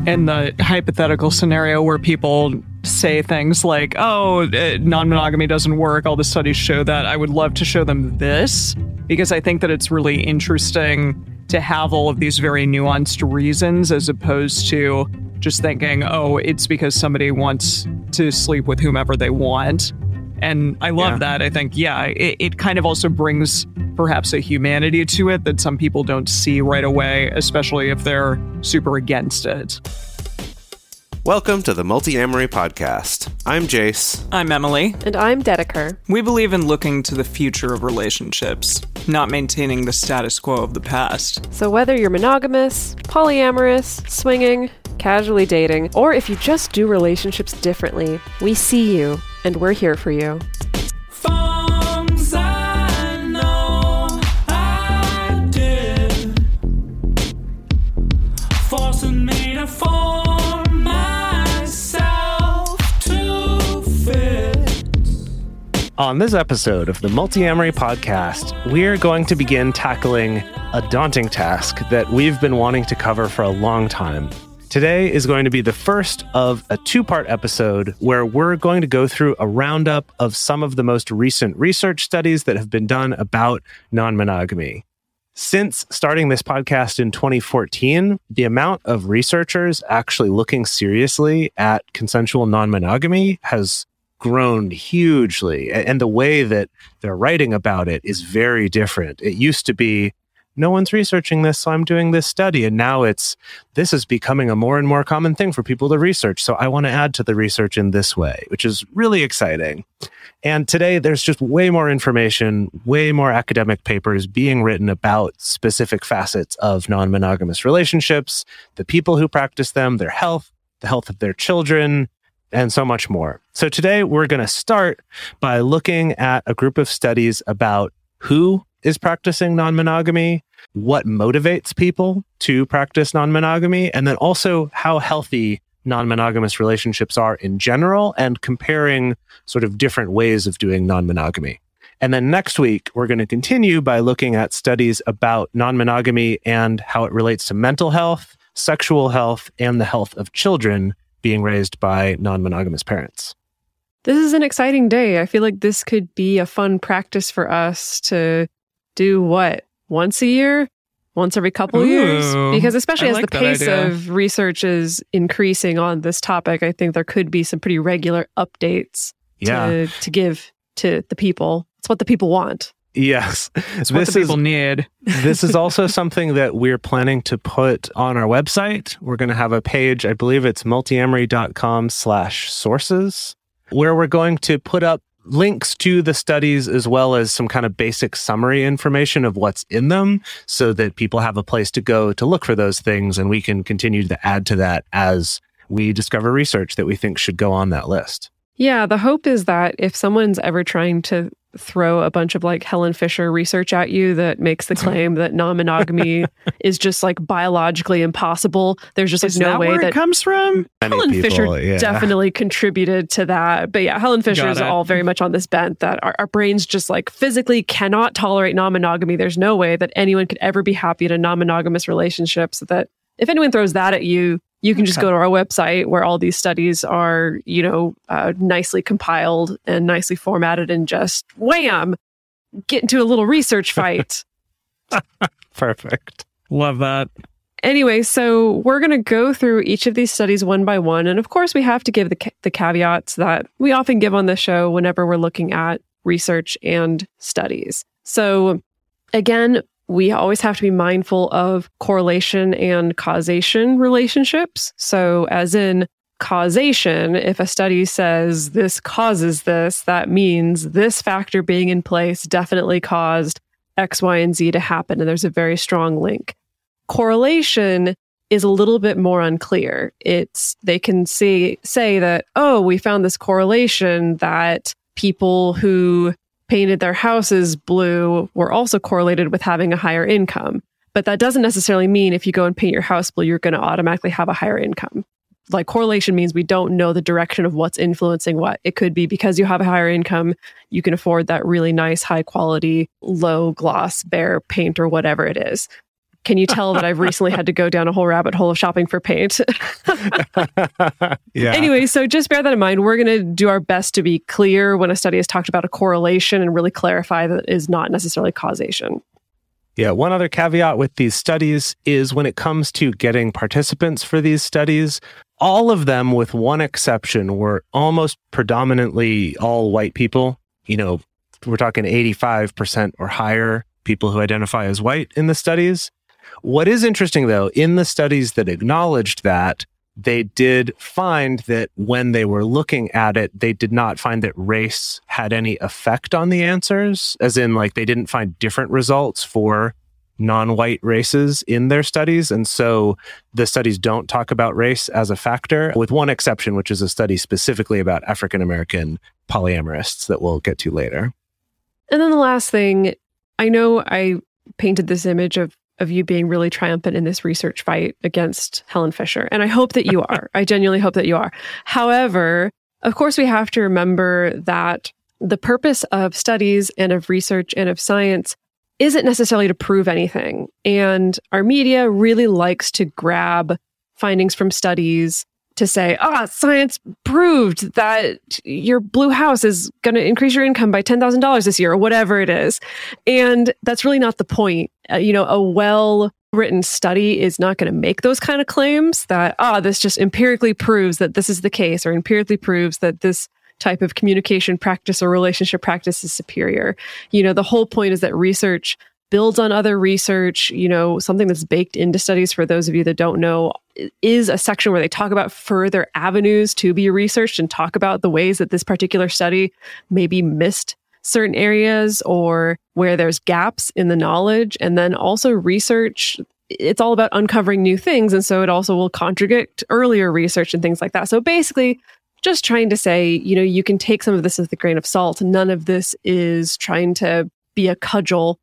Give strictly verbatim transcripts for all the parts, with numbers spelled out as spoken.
in the hypothetical scenario where people say things like, oh, non-monogamy doesn't work, all the studies show that, I would love to show them this, because I think that it's really interesting to have all of these very nuanced reasons as opposed to just thinking, oh, it's because somebody wants to sleep with whomever they want. And I love yeah. that. I think, yeah, it, it kind of also brings perhaps a humanity to it that some people don't see right away, especially if they're super against it. Welcome to the Multi-Amory Podcast. I'm Jace. I'm Emily. And I'm Dedeker. We believe in looking to the future of relationships, not maintaining the status quo of the past. So whether you're monogamous, polyamorous, swinging, casually dating, or if you just do relationships differently, we see you, and we're here for you. Things I know I did, forcing me to form myself to fit. On this episode of the Multi-Amory Podcast, we're going to begin tackling a daunting task that we've been wanting to cover for a long time. Today is going to be the first of a two-part episode where we're going to go through a roundup of some of the most recent research studies that have been done about non-monogamy. Since starting this podcast in twenty fourteen, the amount of researchers actually looking seriously at consensual non-monogamy has grown hugely, and the way that they're writing about it is very different. It used to be, no one's researching this, so I'm doing this study. And now it's, this is becoming a more and more common thing for people to research. So I want to add to the research in this way, which is really exciting. And today there's just way more information, way more academic papers being written about specific facets of non-monogamous relationships, the people who practice them, their health, the health of their children, and so much more. So today we're going to start by looking at a group of studies about who is practicing non-monogamy, what motivates people to practice non-monogamy, and then also how healthy non-monogamous relationships are in general, and comparing sort of different ways of doing non-monogamy. And then next week, we're going to continue by looking at studies about non-monogamy and how it relates to mental health, sexual health, and the health of children being raised by non-monogamous parents. This is an exciting day. I feel like this could be a fun practice for us to do what? Once a year? Once every couple Ooh, years? Because especially I as like the that pace idea. of research is increasing on this topic, I think there could be some pretty regular updates Yeah. to, to give to the people. It's what the people want. Yes. It's what This the is- people need. This is also something that we're planning to put on our website. We're going to have a page, I believe it's multiamory.com slash sources, where we're going to put up links to the studies as well as some kind of basic summary information of what's in them so that people have a place to go to look for those things, and we can continue to add to that as we discover research that we think should go on that list. Yeah, the hope is that if someone's ever trying to throw a bunch of like Helen Fisher research at you that makes the claim that non-monogamy is just like biologically impossible, there's just like Is no that way where that it comes from? Many Helen people, Fisher yeah. definitely contributed to that. But yeah, Helen Fisher Got is it. all very much on this bent that our, our brains just like physically cannot tolerate non-monogamy. There's no way that anyone could ever be happy in a non-monogamous relationship. So that if anyone throws that at you, you can just Okay. go to our website where all these studies are, you know, uh, nicely compiled and nicely formatted, and just wham, get into a little research fight. Perfect. Love that. Anyway, so we're going to go through each of these studies one by one. And of course, we have to give the, ca- the caveats that we often give on the show whenever we're looking at research and studies. So again, we always have to be mindful of correlation and causation relationships. So as in causation, if a study says this causes this, that means this factor being in place definitely caused X, Y, and Z to happen. And there's a very strong link. Correlation is a little bit more unclear. It's, they can see, say that, oh, we found this correlation that people who painted their houses blue were also correlated with having a higher income. But that doesn't necessarily mean if you go and paint your house blue, you're going to automatically have a higher income. Like correlation means we don't know the direction of what's influencing what. It could be because you have a higher income, you can afford that really nice, high quality, low gloss, bare paint or whatever it is. Can you tell that I've recently had to go down a whole rabbit hole of shopping for paint? Yeah. Anyway, so just bear that in mind. We're going to do our best to be clear when a study has talked about a correlation and really clarify that it is not necessarily causation. Yeah, one other caveat with these studies is when it comes to getting participants for these studies, all of them, with one exception, were almost predominantly all white people. You know, we're talking eighty-five percent or higher people who identify as white in the studies. What is interesting, though, in the studies that acknowledged that, they did find that when they were looking at it, they did not find that race had any effect on the answers, as in, like, they didn't find different results for non-white races in their studies. And so the studies don't talk about race as a factor, with one exception, which is a study specifically about African-American polyamorists that we'll get to later. And then the last thing, I know I painted this image of of you being really triumphant in this research fight against Helen Fisher. And I hope that you are. I genuinely hope that you are. However, of course, we have to remember that the purpose of studies and of research and of science isn't necessarily to prove anything. And our media really likes to grab findings from studies to say, ah, oh, science proved that your blue house is going to increase your income by ten thousand dollars this year, or whatever it is. And that's really not the point. Uh, you know, a well-written study is not going to make those kind of claims that, ah, oh, this just empirically proves that this is the case, or empirically proves that this type of communication practice or relationship practice is superior. You know, the whole point is that research builds on other research. You know, something that's baked into studies, for those of you that don't know, is a section where they talk about further avenues to be researched and talk about the ways that this particular study maybe missed certain areas or where there's gaps in the knowledge. And then also research, it's all about uncovering new things. And so it also will contradict earlier research and things like that. So basically, just trying to say, you know, you can take some of this with a grain of salt. None of this is trying to be a cudgel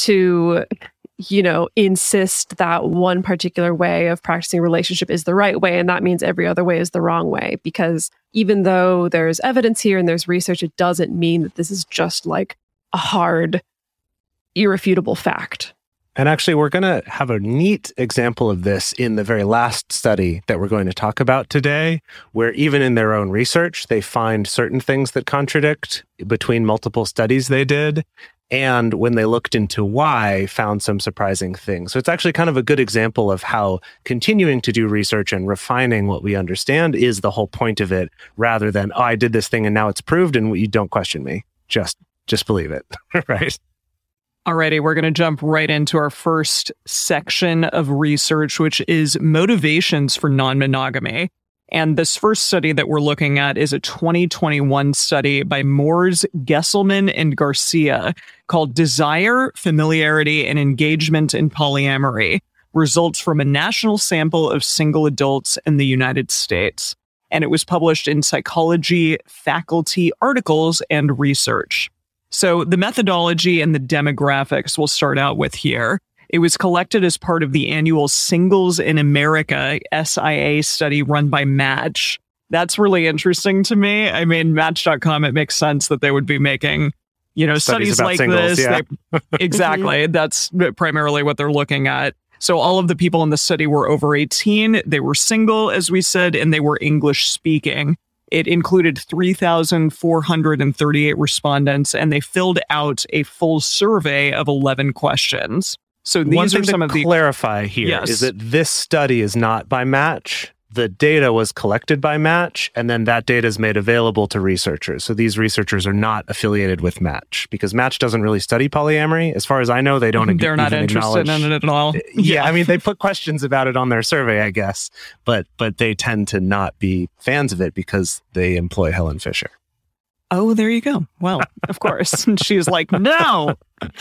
to, you know, insist that one particular way of practicing relationship is the right way, and that means every other way is the wrong way. Because even though there's evidence here and there's research, it doesn't mean that this is just like a hard, irrefutable fact. And actually, we're going to have a neat example of this in the very last study that we're going to talk about today, where even in their own research, they find certain things that contradict between multiple studies they did. And when they looked into why, found some surprising things. So it's actually kind of a good example of how continuing to do research and refining what we understand is the whole point of it, rather than, oh, I did this thing and now it's proved and you don't question me. Just, just believe it, right? Alrighty, we're going to jump right into our first section of research, which is motivations for non-monogamy. And this first study that we're looking at is a twenty twenty-one study by Moores, Gesselman, and Garcia called Desire, Familiarity, and Engagement in Polyamory, Results from a National Sample of Single Adults in the United States. And it was published in Psychology, Faculty Articles, and Research. So the methodology and the demographics we'll start out with here. It was collected as part of the annual Singles in America S I A study run by Match. That's really interesting to me. I mean, Match dot com, it makes sense that they would be making, you know, studies, studies like singles, this. Yeah. They, exactly. That's primarily what they're looking at. So all of the people in the study were over eighteen. They were single, as we said, and they were English speaking. It included three thousand four hundred thirty-eight respondents, and they filled out a full survey of eleven questions. So these One are thing some to of the clarify here Yes. is that this study is not by Match. The data was collected by Match, and then that data is made available to researchers. So these researchers are not affiliated with Match, because Match doesn't really study polyamory. As far as I know, they don't. They're not interested in it at all. Yeah, yeah, I mean, they put questions about it on their survey, I guess, but but they tend to not be fans of it because they employ Helen Fisher. Oh, there you go. Well, of course. And she's like, no.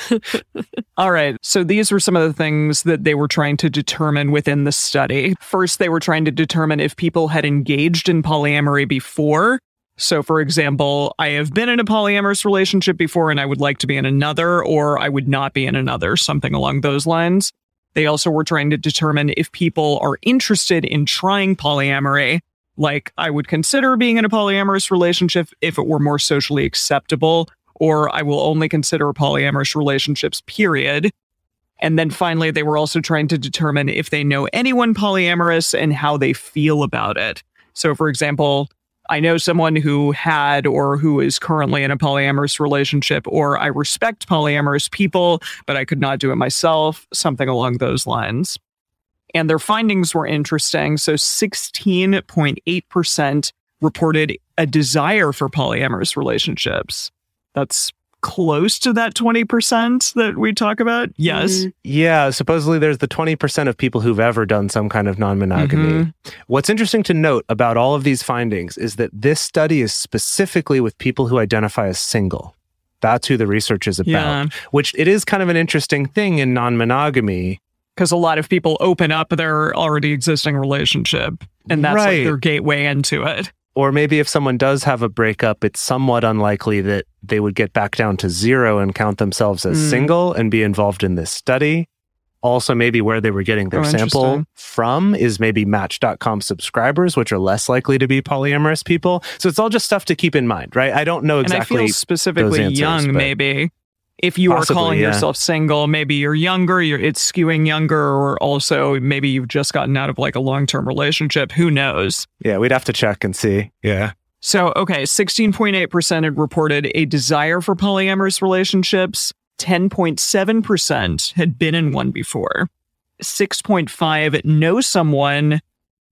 All right. So these were some of the things that they were trying to determine within the study. First, they were trying to determine if people had engaged in polyamory before. So, for example, I have been in a polyamorous relationship before and I would like to be in another, or I would not be in another, something along those lines. They also were trying to determine if people are interested in trying polyamory. Like, I would consider being in a polyamorous relationship if it were more socially acceptable, or I will only consider polyamorous relationships, period. And then finally, they were also trying to determine if they know anyone polyamorous and how they feel about it. So, for example, I know someone who had or who is currently in a polyamorous relationship, or I respect polyamorous people, but I could not do it myself, something along those lines. And their findings were interesting. So sixteen point eight percent reported a desire for polyamorous relationships. That's close to that twenty percent that we talk about. Yes. Mm-hmm. Yeah, supposedly there's the twenty percent of people who've ever done some kind of non-monogamy. Mm-hmm. What's interesting to note about all of these findings is that this study is specifically with people who identify as single. That's who the research is about, Yeah. which it is kind of an interesting thing in non-monogamy. Because a lot of people open up their already existing relationship, and that's Right. like their gateway into it. Or maybe if someone does have a breakup, it's somewhat unlikely that they would get back down to zero and count themselves as Mm. single and be involved in this study. Also, maybe where they were getting their Oh, sample interesting. from is maybe Match dot com subscribers, which are less likely to be polyamorous people. So it's all just stuff to keep in mind, right? I don't know exactly. And I feel specifically answers, young, but- maybe. If you Possibly, are calling yeah. yourself single, maybe you're younger, you're, it's skewing younger, or also maybe you've just gotten out of like a long-term relationship. Who knows? Yeah, we'd have to check and see. Yeah. So, okay, sixteen point eight percent had reported a desire for polyamorous relationships. ten point seven percent had been in one before. six point five know someone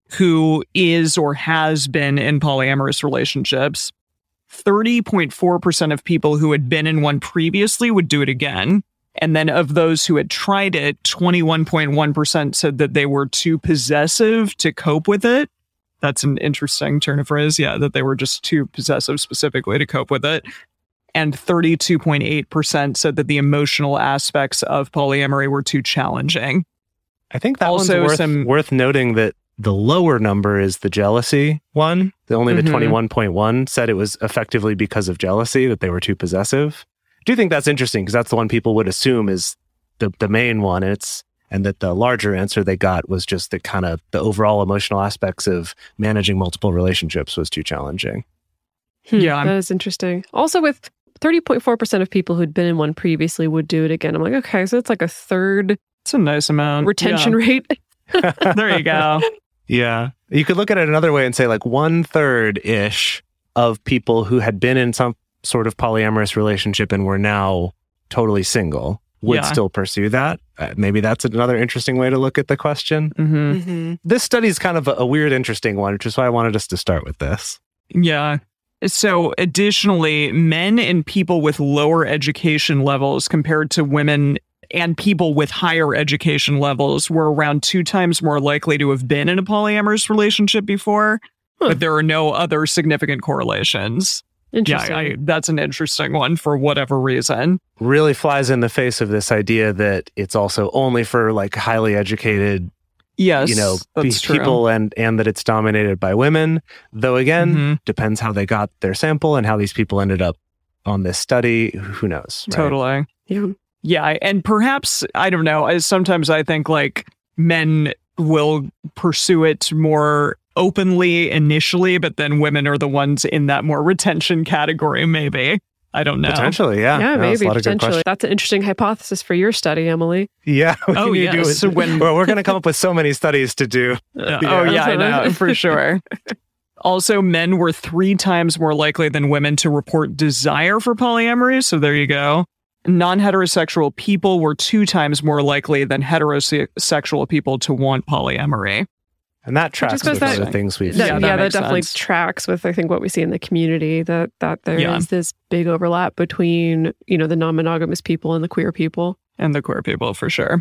who is or has been in polyamorous relationships. thirty point four percent of people who had been in one previously would do it again. And then of those who had tried it, twenty-one point one percent said that they were too possessive to cope with it. That's an interesting turn of phrase. Yeah, that they were just too possessive specifically to cope with it. And thirty-two point eight percent said that the emotional aspects of polyamory were too challenging. I think that Also one's worth, some- worth noting that the lower number is the jealousy one. The only the Mhm. twenty-one point one said it was effectively because of jealousy, that they were too possessive. I do think that's interesting because that's the one people would assume is the, the main one. It's and that the larger answer they got was just the kind of the overall emotional aspects of managing multiple relationships was too challenging. Hmm, Yeah. that is interesting. Also, with thirty point four percent of people who'd been in one previously would do it again. I'm like, okay, so it's like a third It's a nice amount. retention Yeah. rate. There you go. Yeah. You could look at it another way and say like one third ish of people who had been in some sort of polyamorous relationship and were now totally single would Yeah. still pursue that. Uh, maybe that's another interesting way to look at the question. hmm Mm-hmm. This study is kind of a, a weird, interesting one, which is why I wanted us to start with this. Yeah. So additionally, men and people with lower education levels compared to women and people with higher education levels were around two times more likely to have been in a polyamorous relationship before, Huh. but there are no other significant correlations. Yeah, Interesting. I, that's an interesting one for whatever reason. Really flies in the face of this idea that it's also only for like highly educated, Yes, you know, pe- that's true. people and and that it's dominated by women. Though again, Mhm. depends how they got their sample and how these people ended up on this study. Who knows? right? Totally. yeah. Yeah, and perhaps, I don't know, I- sometimes I think like men will pursue it more openly initially, but then women are the ones in that more retention category, maybe. I don't know. Potentially, yeah. Yeah, No, that's a maybe lot of good potentially. questions. That's an interesting hypothesis for your study, Emily. Yeah. we Oh, need to do yes, it. so when- well, we're going to come up with so many studies to do. Uh, Yeah. Oh, yeah, I know, for sure. Also, men were three times more likely than women to report desire for polyamory. So there you go. Non-heterosexual people were two times more likely than heterosexual people to want polyamory. And that tracks goes with that- other things we've That- Yeah, seen. that yeah, that makes definitely sense. tracks with I think what we see in the community that that there is Yeah. this big overlap between, you know, the non-monogamous people and the queer people. And the queer people, for sure.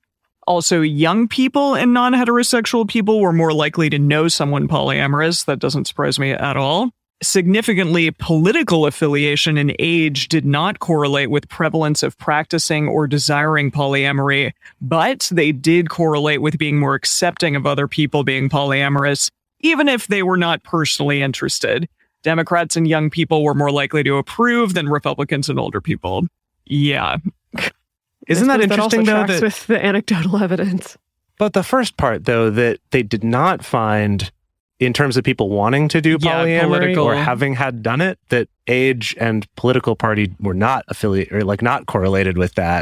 Also, young people and non-heterosexual people were more likely to know someone polyamorous. That doesn't surprise me at all. Significantly, political affiliation and age did not correlate with prevalence of practicing or desiring polyamory, but they did correlate with being more accepting of other people being polyamorous, even if they were not personally interested. Democrats and young people were more likely to approve than Republicans and older people. Yeah. Isn't I that suppose interesting, also though? tracks That, with the anecdotal evidence. but the first part, though, that they did not find, in terms of people wanting to do Yeah, polyamory political. or having had done it, that age and political party were not affiliated or like not correlated with that.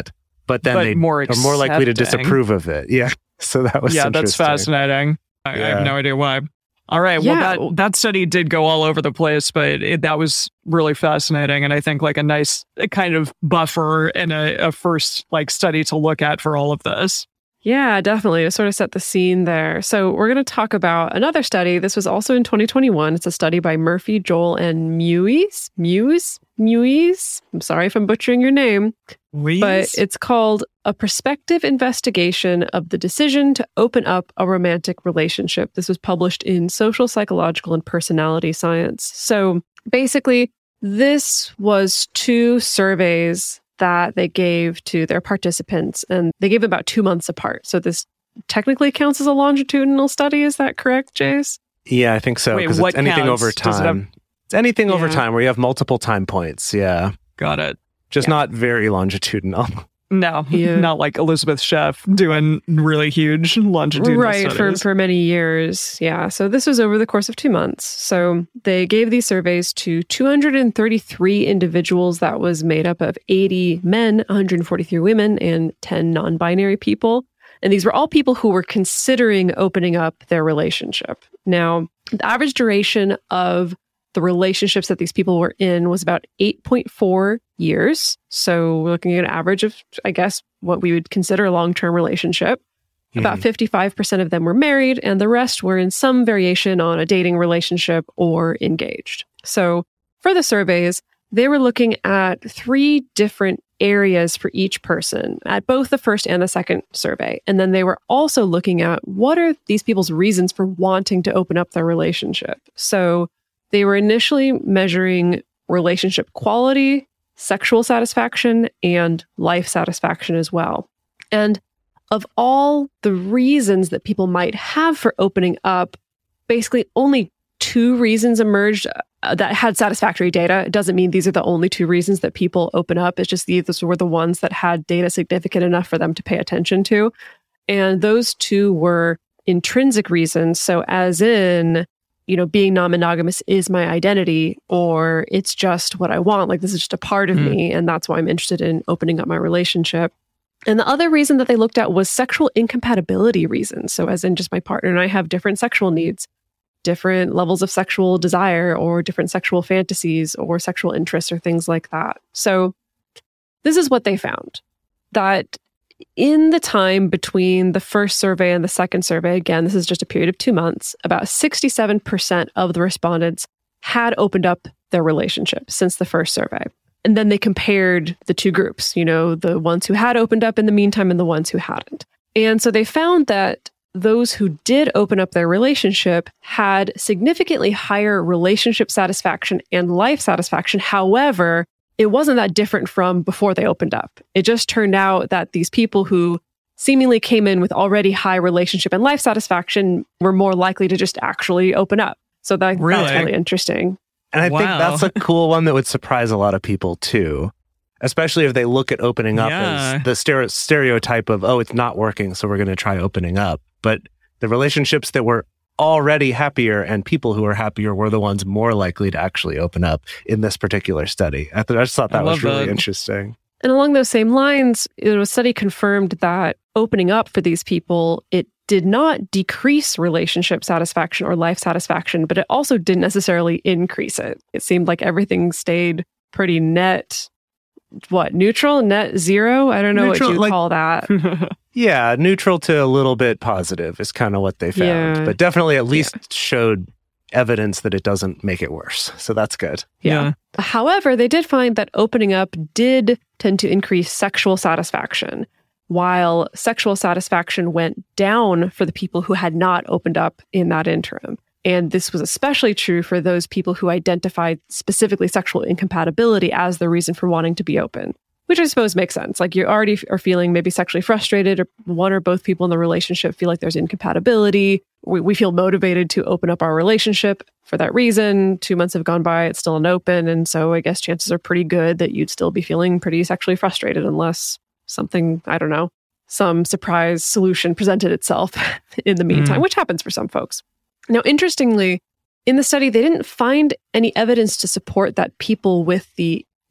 but then But they more are more likely to accepting. disapprove of it. Yeah. So that was yeah, that's interesting. fascinating. I, I Yeah. have no idea why. All right. Yeah. Well, that, that study did go all over the place, but it, that was really fascinating. And I think like a nice kind of buffer and a, a first like study to look at for all of this. Yeah, definitely. To sort of set the scene there. So we're going to talk about another study. This was also in twenty twenty-one. It's a study by Murphy, Joel, and Mewes. Mewes? Mewes? I'm sorry if I'm butchering your name. But it's called A Prospective Investigation of the Decision to Open Up a Romantic Relationship. This was published in Social, Psychological, and Personality Science. So basically, this was two surveys that they gave to their participants, and they gave about two months apart. So this technically counts as a longitudinal study. Is that correct, Jace? Yeah, I think so. Wait, Because what it's anything counts? over Does it have- time. It's anything over Yeah. time where you have multiple time points. Yeah. Got it. Just Yeah. not very longitudinal. No, Yeah. not like Elizabeth Sheff doing really huge longitudinal Right, for, studies. for many years. Yeah. So this was over the course of two months. So they gave these surveys to two hundred thirty-three individuals that was made up of eighty men, one hundred forty-three women, and ten non-binary people. And these were all people who were considering opening up their relationship. Now, the average duration of the relationships that these people were in was about eight point four years. So we're looking at an average of, I guess, what we would consider a long-term relationship. About fifty-five percent of them were married, and the rest were in some variation on a dating relationship or engaged. So for the surveys, they were looking at three different areas for each person at both the first and the second survey. And then they were also looking at what are these people's reasons for wanting to open up their relationship. So they were initially measuring relationship quality, sexual satisfaction, and life satisfaction as well. And of all the reasons that people might have for opening up, basically only two reasons emerged uh, that had satisfactory data. It doesn't mean these are the only two reasons that people open up. It's just these were the ones that had data significant enough for them to pay attention to. And those two were intrinsic reasons. So as in, you know, being non-monogamous is my identity, or it's just what I want. Like, this is just a part of Mm. me, and that's why I'm interested in opening up my relationship. And the other reason that they looked at was sexual incompatibility reasons. So as in, just my partner and I have different sexual needs, different levels of sexual desire, or different sexual fantasies or sexual interests or things like that. So this is what they found, that in the time between the first survey and the second survey, again, this is just a period of two months, about sixty-seven percent of the respondents had opened up their relationship since the first survey. And then they compared the two groups, you know, the ones who had opened up in the meantime and the ones who hadn't. And so they found that those who did open up their relationship had significantly higher relationship satisfaction and life satisfaction. However, it wasn't that different from before they opened up. It just turned out that these people who seemingly came in with already high relationship and life satisfaction were more likely to just actually open up. So that, Really? that's really interesting. And I think Wow. that's a cool one that would surprise a lot of people too, especially if they look at opening up Yeah. as the stere- stereotype of, oh, it's not working, so we're going to try opening up. But the relationships that were already happier and people who are happier were the ones more likely to actually open up in this particular study. I, th- I just thought I that was love really that. interesting. And along those same lines, you know, a study confirmed that opening up for these people, it did not decrease relationship satisfaction or life satisfaction, but it also didn't necessarily increase it. It seemed like everything stayed pretty net, what, neutral, net zero? I don't know Neutral, what you like- call that. Yeah, neutral to a little bit positive is kind of what they found, Yeah. but definitely at least showed evidence that it doesn't make it worse. So that's good. Yeah. However, they did find that opening up did tend to increase sexual satisfaction, while sexual satisfaction went down for the people who had not opened up in that interim. And this was especially true for those people who identified specifically sexual incompatibility as the reason for wanting to be open, which I suppose makes sense. Like, you already are feeling maybe sexually frustrated, or one or both people in the relationship feel like there's incompatibility. We, we feel motivated to open up our relationship for that reason. Two months have gone by, it's still unopened. And so I guess chances are pretty good that you'd still be feeling pretty sexually frustrated unless something, I don't know, some surprise solution presented itself in the meantime, which happens for some folks. Now, interestingly, in the study, they didn't find any evidence to support that people with the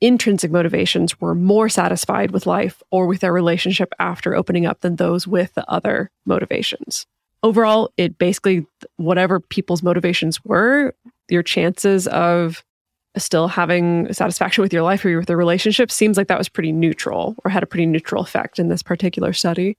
intrinsic motivations were more satisfied with life or with their relationship after opening up than those with the other motivations. Overall, it basically, whatever people's motivations were, your chances of still having satisfaction with your life or with the relationship seems like that was pretty neutral or had a pretty neutral effect in this particular study.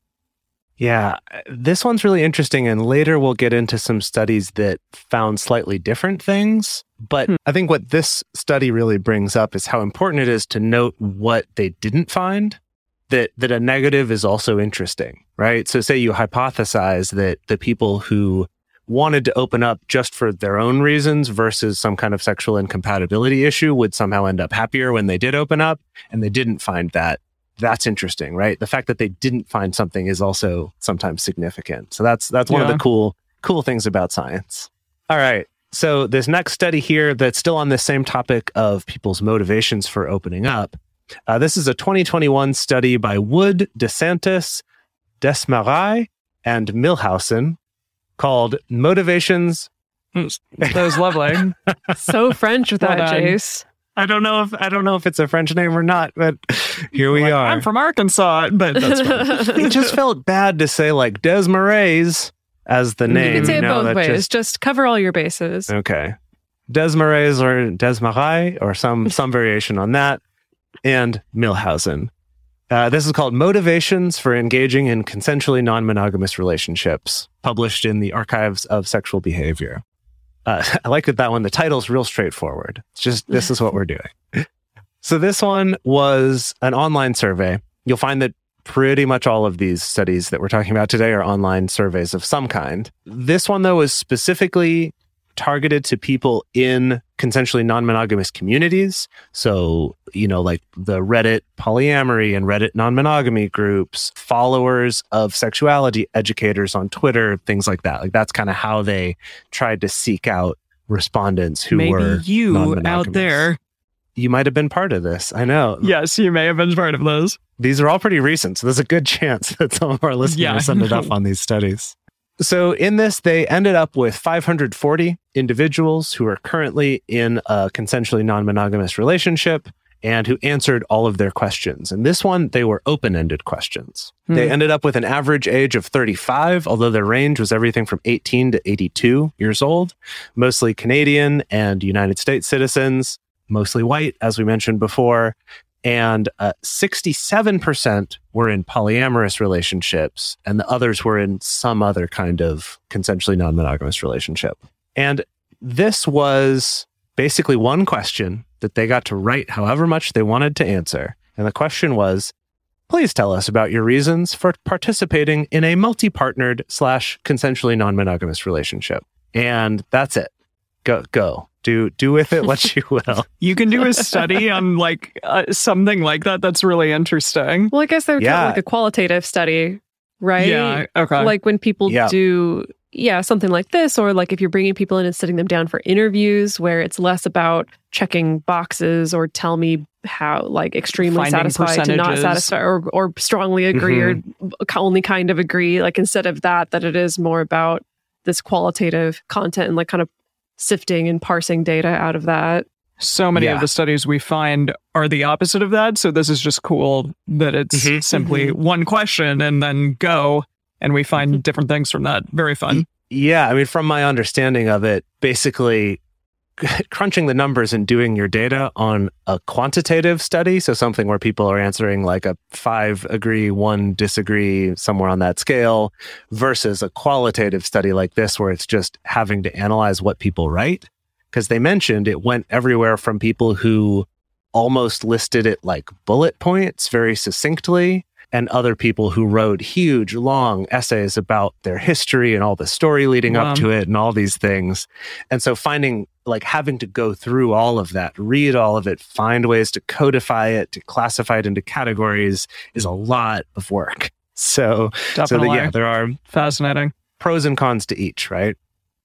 Yeah, this one's really interesting. And later we'll get into some studies that found slightly different things. But hmm. I think what this study really brings up is how important it is to note what they didn't find, that that a negative is also interesting, right? So say you hypothesize that the people who wanted to open up just for their own reasons versus some kind of sexual incompatibility issue would somehow end up happier when they did open up, and they didn't find that. That's interesting, right? The fact that they didn't find something is also sometimes significant. So that's that's one yeah. of the cool cool things about science. All right. So this next study here that's still on this same topic of people's motivations for opening up. Uh, this is a twenty twenty-one study by Wood, DeSantis, Desmarais, and Milhausen called Motivations. That was lovely. So French with well that, done. Jace. I don't know if I don't know if it's a French name or not, but here we like, are. I'm from Arkansas, but that's fine. It just felt bad to say like Desmarais as the name. You can say it no, both that ways. Just, Just cover all your bases. okay. Desmarais or Desmarais or some some variation on that. And Milhausen. Uh, this is called Motivations for Engaging in Consensually Non-Monogamous Relationships, published in the Archives of Sexual Behavior. Uh, I like that that one. The title's real straightforward. It's just, this is what we're doing. So this one was an online survey. You'll find that pretty much all of these studies that we're talking about today are online surveys of some kind. This one, though, is specifically targeted to people in consensually non-monogamous communities. So, you know, like the Reddit polyamory and Reddit non-monogamy groups, followers of sexuality educators on Twitter, things like that. Like that's kind of how they tried to seek out respondents who Maybe were you non-monogamous. out there. You might have been part of this. I know. Yes, you may have been part of those. These are all pretty recent, so there's a good chance that some of our listeners Yeah. ended up on these studies. So in this, they ended up with five hundred forty individuals who are currently in a consensually non-monogamous relationship and who answered all of their questions. And this one, they were open-ended questions. Hmm. They ended up with an average age of thirty-five, although their range was everything from eighteen to eighty-two years old, mostly Canadian and United States citizens, mostly white, as we mentioned before. And uh, sixty-seven percent were in polyamorous relationships, and the others were in some other kind of consensually non-monogamous relationship. And this was basically one question that they got to write however much they wanted to answer. And the question was, please tell us about your reasons for participating in a multi-partnered slash consensually non-monogamous relationship. And that's it. Go, go. Do do with it what you will. You can do a study on like uh, something like that. That's really interesting. Well, I guess they would Yeah. call it like a qualitative study, right? Yeah. Okay. Like when people Yeah. do, yeah, something like this, or like if you're bringing people in and sitting them down for interviews where it's less about checking boxes or tell me how like extremely Finding satisfied to not percentages. satisfy or, or strongly agree Mm-hmm. or only kind of agree. Like instead of that, that it is more about this qualitative content and like kind of sifting and parsing data out of that. So many Yeah. of the studies we find are the opposite of that. So this is just cool that it's Mhm. simply one question and then go, and we find different things from that. Very fun. Yeah, I mean, from my understanding of it, basically crunching the numbers and doing your data on a quantitative study, so something where people are answering like a five agree, one disagree, somewhere on that scale, versus a qualitative study like this, where it's just having to analyze what people write. Because they mentioned it went everywhere from people who almost listed it like bullet points very succinctly, and other people who wrote huge, long essays about their history and all the story leading Wow. up to it and all these things. And so finding, like having to go through all of that, read all of it, find ways to codify it, to classify it into categories is a lot of work. So, so Definitely. that, yeah, there are Fascinating. pros and cons to each, right?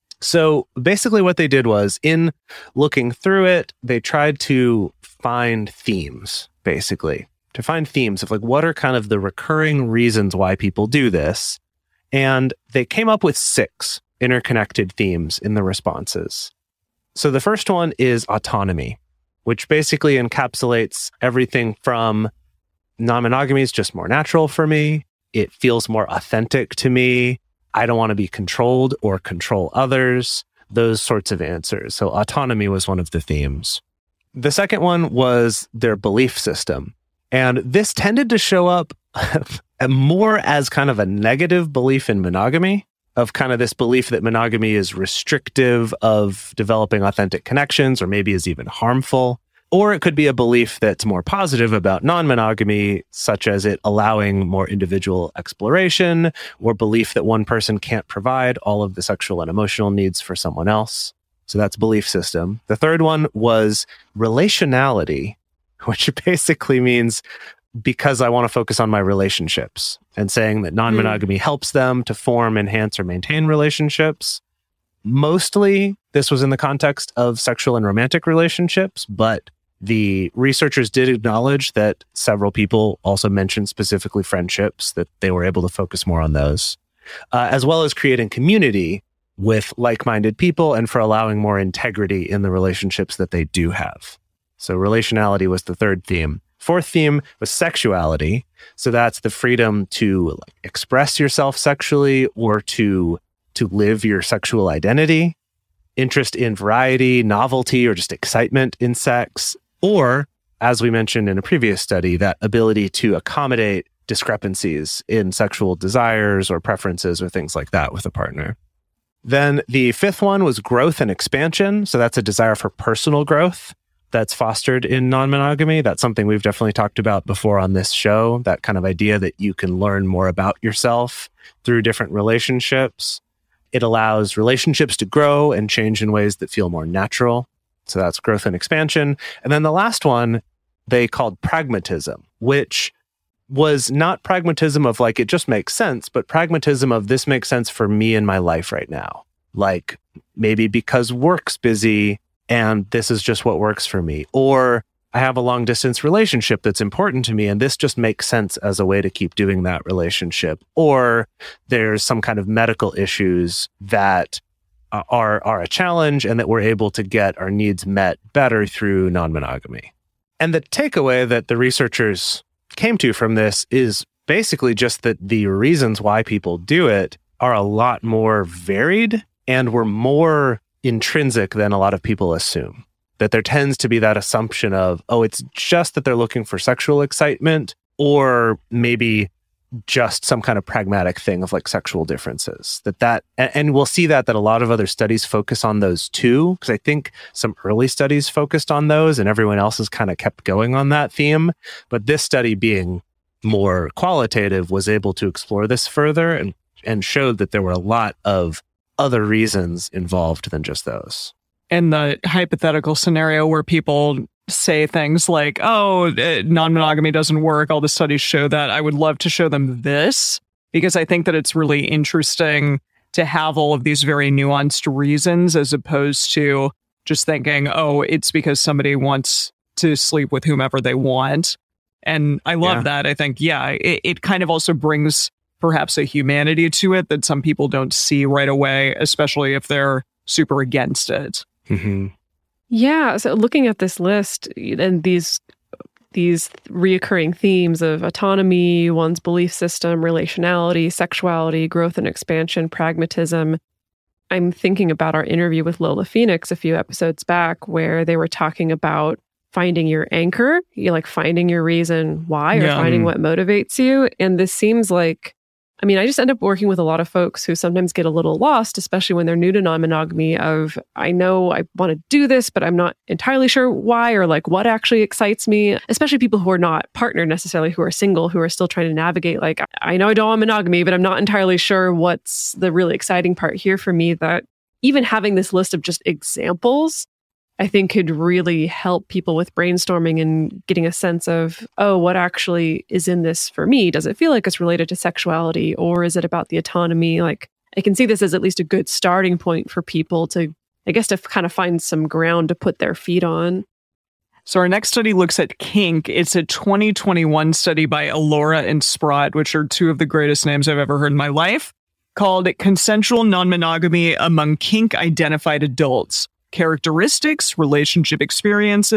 So basically what they did was, in looking through it, they tried to find themes, basically, to find themes of like, what are kind of the recurring reasons why people do this? And they came up with six interconnected themes in the responses. So the first one is autonomy, which basically encapsulates everything from non-monogamy is just more natural for me. It feels more authentic to me. I don't want to be controlled or control others. Those sorts of answers. So autonomy was one of the themes. The second one was their belief system. And this tended to show up more as kind of a negative belief in monogamy, of kind of this belief that monogamy is restrictive of developing authentic connections, or maybe is even harmful. Or it could be a belief that's more positive about non-monogamy, such as it allowing more individual exploration, or belief that one person can't provide all of the sexual and emotional needs for someone else. So that's belief system. The third one was relationality, which basically means because I want to focus on my relationships, and saying that non-monogamy mm. helps them to form, enhance, or maintain relationships. Mostly, this was in the context of sexual and romantic relationships, but the researchers did acknowledge that several people also mentioned specifically friendships, that they were able to focus more on those, uh, as well as creating community with like-minded people and for allowing more integrity in the relationships that they do have. So relationality was the third theme. Fourth theme was sexuality. So that's the freedom to like, express yourself sexually or to, to live your sexual identity, interest in variety, novelty, or just excitement in sex, or, as we mentioned in a previous study, that ability to accommodate discrepancies in sexual desires or preferences or things like that with a partner. Then the fifth one was growth and expansion. So that's a desire for personal growth that's fostered in non-monogamy. That's something we've definitely talked about before on this show, that kind of idea that you can learn more about yourself through different relationships. It allows relationships to grow and change in ways that feel more natural. So that's growth and expansion. And then the last one, they called pragmatism, which was not pragmatism of like, it just makes sense, but pragmatism of this makes sense for me in my life right now. Like maybe because work's busy and this is just what works for me. Or I have a long distance relationship that's important to me and this just makes sense as a way to keep doing that relationship. Or there's some kind of medical issues that uh, are, are a challenge and that we're able to get our needs met better through non-monogamy. And the takeaway that the researchers came to from this is basically just that the reasons why people do it are a lot more varied and were more intrinsic than a lot of people assume. That there tends to be that assumption of, oh, it's just that they're looking for sexual excitement, or maybe just some kind of pragmatic thing of like sexual differences. That that, and, and we'll see that, that a lot of other studies focus on those too, because I think some early studies focused on those and everyone else has kind of kept going on that theme. But this study, being more qualitative, was able to explore this further and, and showed that there were a lot of other reasons involved than just those. In the hypothetical scenario where people say things like, oh, non-monogamy doesn't work, all the studies show that, I would love to show them this, because I think that it's really interesting to have all of these very nuanced reasons as opposed to just thinking, oh, it's because somebody wants to sleep with whomever they want. And I love yeah. that. I think, yeah, it, it kind of also brings perhaps a humanity to it that some people don't see right away, especially if they're super against it. Mm-hmm. Yeah. So looking at this list and these these reoccurring themes of autonomy, one's belief system, relationality, sexuality, growth and expansion, pragmatism, I'm thinking about our interview with Lola Phoenix a few episodes back, where they were talking about finding your anchor, you like finding your reason why, or yeah. finding what motivates you. And this seems like, I mean, I just end up working with a lot of folks who sometimes get a little lost, especially when they're new to non-monogamy, of, I know I want to do this, but I'm not entirely sure why, or like what actually excites me, especially people who are not partnered necessarily, who are single, who are still trying to navigate, like, I know I don't want monogamy, but I'm not entirely sure what's the really exciting part here for me. That even having this list of just examples, I think could really help people with brainstorming and getting a sense of, oh, what actually is in this for me? Does it feel like it's related to sexuality, or is it about the autonomy? Like, I can see this as at least a good starting point for people to, I guess, to kind of find some ground to put their feet on. So our next study looks at kink. It's a twenty twenty-one study by Alora and Sprott, which are two of the greatest names I've ever heard in my life, called Consensual Non-Monogamy Among Kink-Identified Adults: Characteristics, Relationship Experiences,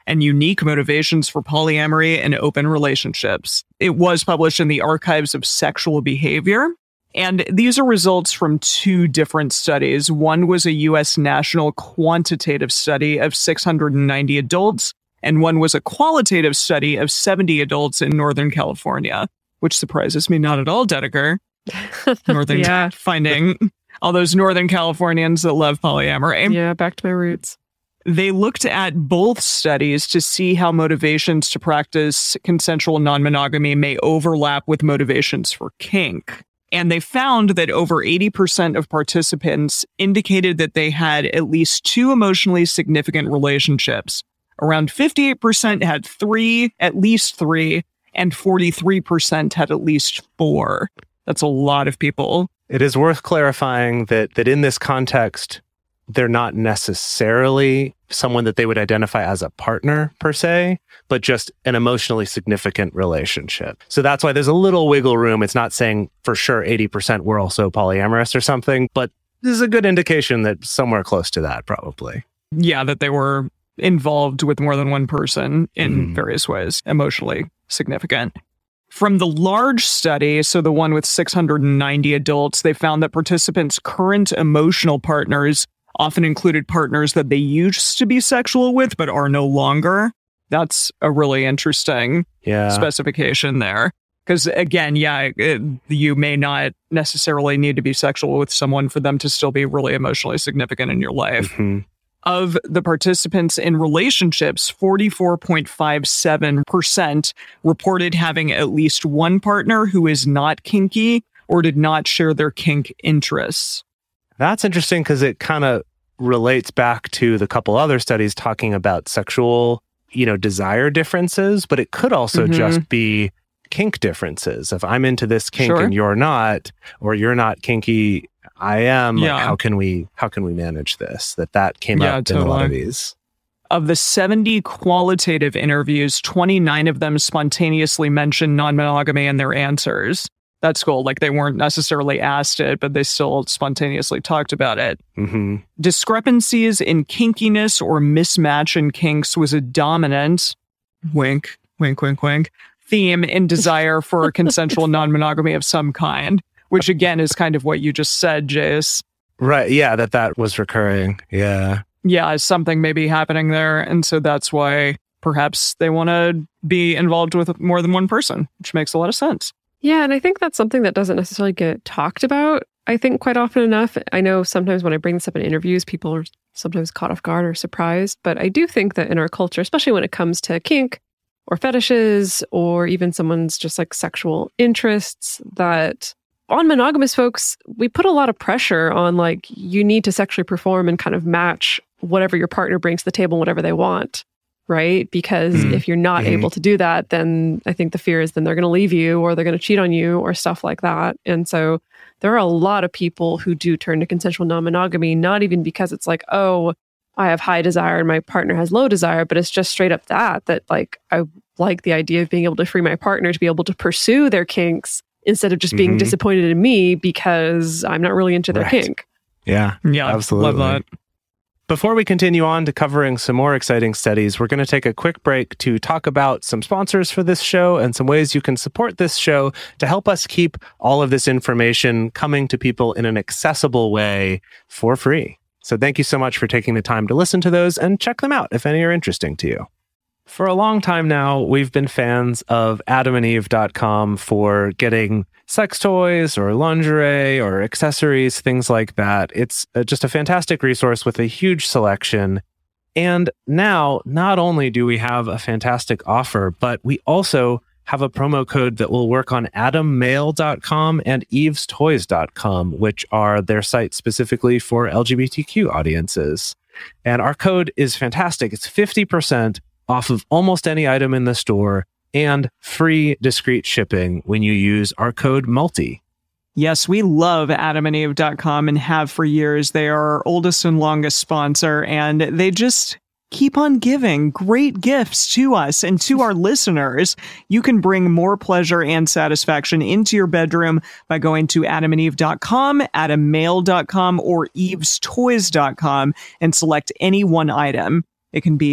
and Unique Motivations for Polyamory and Open Relationships. It was published in the Archives of Sexual Behavior. And these are results from two different studies. One was a U S national quantitative study of six hundred ninety adults, and one was a qualitative study of seventy adults in Northern California, which surprises me not at all, Dedeker. Northern Yeah. finding all those Northern Californians that love polyamory. Yeah, back to my roots. They looked at both studies to see how motivations to practice consensual non-monogamy may overlap with motivations for kink. And they found that over eighty percent of participants indicated that they had at least two emotionally significant relationships. Around fifty-eight percent had three, at least three, and forty-three percent had at least four. That's a lot of people. It is worth clarifying that that in this context, they're not necessarily someone that they would identify as a partner per se, but just an emotionally significant relationship. So that's why there's a little wiggle room. It's not saying for sure eighty percent were also polyamorous or something, but this is a good indication that somewhere close to that probably. Yeah, that they were involved with more than one person in Mhm. various ways, emotionally significant. From the large study, so the one with six hundred ninety adults, they found that participants' current emotional partners often included partners that they used to be sexual with but are no longer. That's a really interesting Yeah. specification there. Because again, yeah, it, you may not necessarily need to be sexual with someone for them to still be really emotionally significant in your life. Mhm. Of the participants in relationships, forty-four point five seven percent reported having at least one partner who is not kinky or did not share their kink interests. That's interesting because it kind of relates back to the couple other studies talking about sexual, you know, desire differences, but it could also Mhm. just be kink differences. If I'm into this kink Sure. and you're not, or you're not kinky, I am. Like, Yeah. how can we how can we manage this? That that came Yeah, up in a lot of totally. these. Of the seventy qualitative interviews, twenty-nine of them spontaneously mentioned non-monogamy in their answers. That's cool. Like they weren't necessarily asked it, but they still spontaneously talked about it. hmm Discrepancies in kinkiness or mismatch in kinks was a dominant, wink, wink, wink, wink, theme in desire for consensual non-monogamy of some kind, which again is kind of what you just said, Jace. Right. Yeah. That that was recurring. Yeah. Yeah, something may be happening there. And so that's why perhaps they want to be involved with more than one person, which makes a lot of sense. Yeah, and I think that's something that doesn't necessarily get talked about, I think, quite often enough. I know sometimes when I bring this up in interviews, people are sometimes caught off guard or surprised. But I do think that in our culture, especially when it comes to kink or fetishes or even someone's just like sexual interests, that on monogamous folks, we put a lot of pressure on like, you need to sexually perform and kind of match whatever your partner brings to the table, whatever they want. Right? Because Mhm. if you're not Mhm. able to do that, then I think the fear is then they're going to leave you or they're going to cheat on you or stuff like that. And so there are a lot of people who do turn to consensual non-monogamy, not even because it's like, oh, I have high desire and my partner has low desire, but it's just straight up that, that like, I like the idea of being able to free my partner to be able to pursue their kinks instead of just being Mhm. disappointed in me because I'm not really into their Right. kink. Yeah. Yeah, Absolutely. love that. Before we continue on to covering some more exciting studies, we're going to take a quick break to talk about some sponsors for this show and some ways you can support this show to help us keep all of this information coming to people in an accessible way for free. So thank you so much for taking the time to listen to those and check them out if any are interesting to you. For a long time now, we've been fans of adam and eve dot com for getting sex toys or lingerie or accessories, things like that. It's uh, just a fantastic resource with a huge selection. And now, not only do we have a fantastic offer, but we also have a promo code that will work on adam mail dot com and eves toys dot com, which are their sites specifically for L G B T Q audiences. And our code is fantastic. It's fifty percent off of almost any item in the store and free discreet shipping when you use our code MULTI. Yes, we love adam and eve dot com and have for years. They are our oldest and longest sponsor, and they just keep on giving great gifts to us and to our listeners. You can bring more pleasure and satisfaction into your bedroom by going to adam and eve dot com, adam mail dot com, or eves toys dot com and select any one item. It can be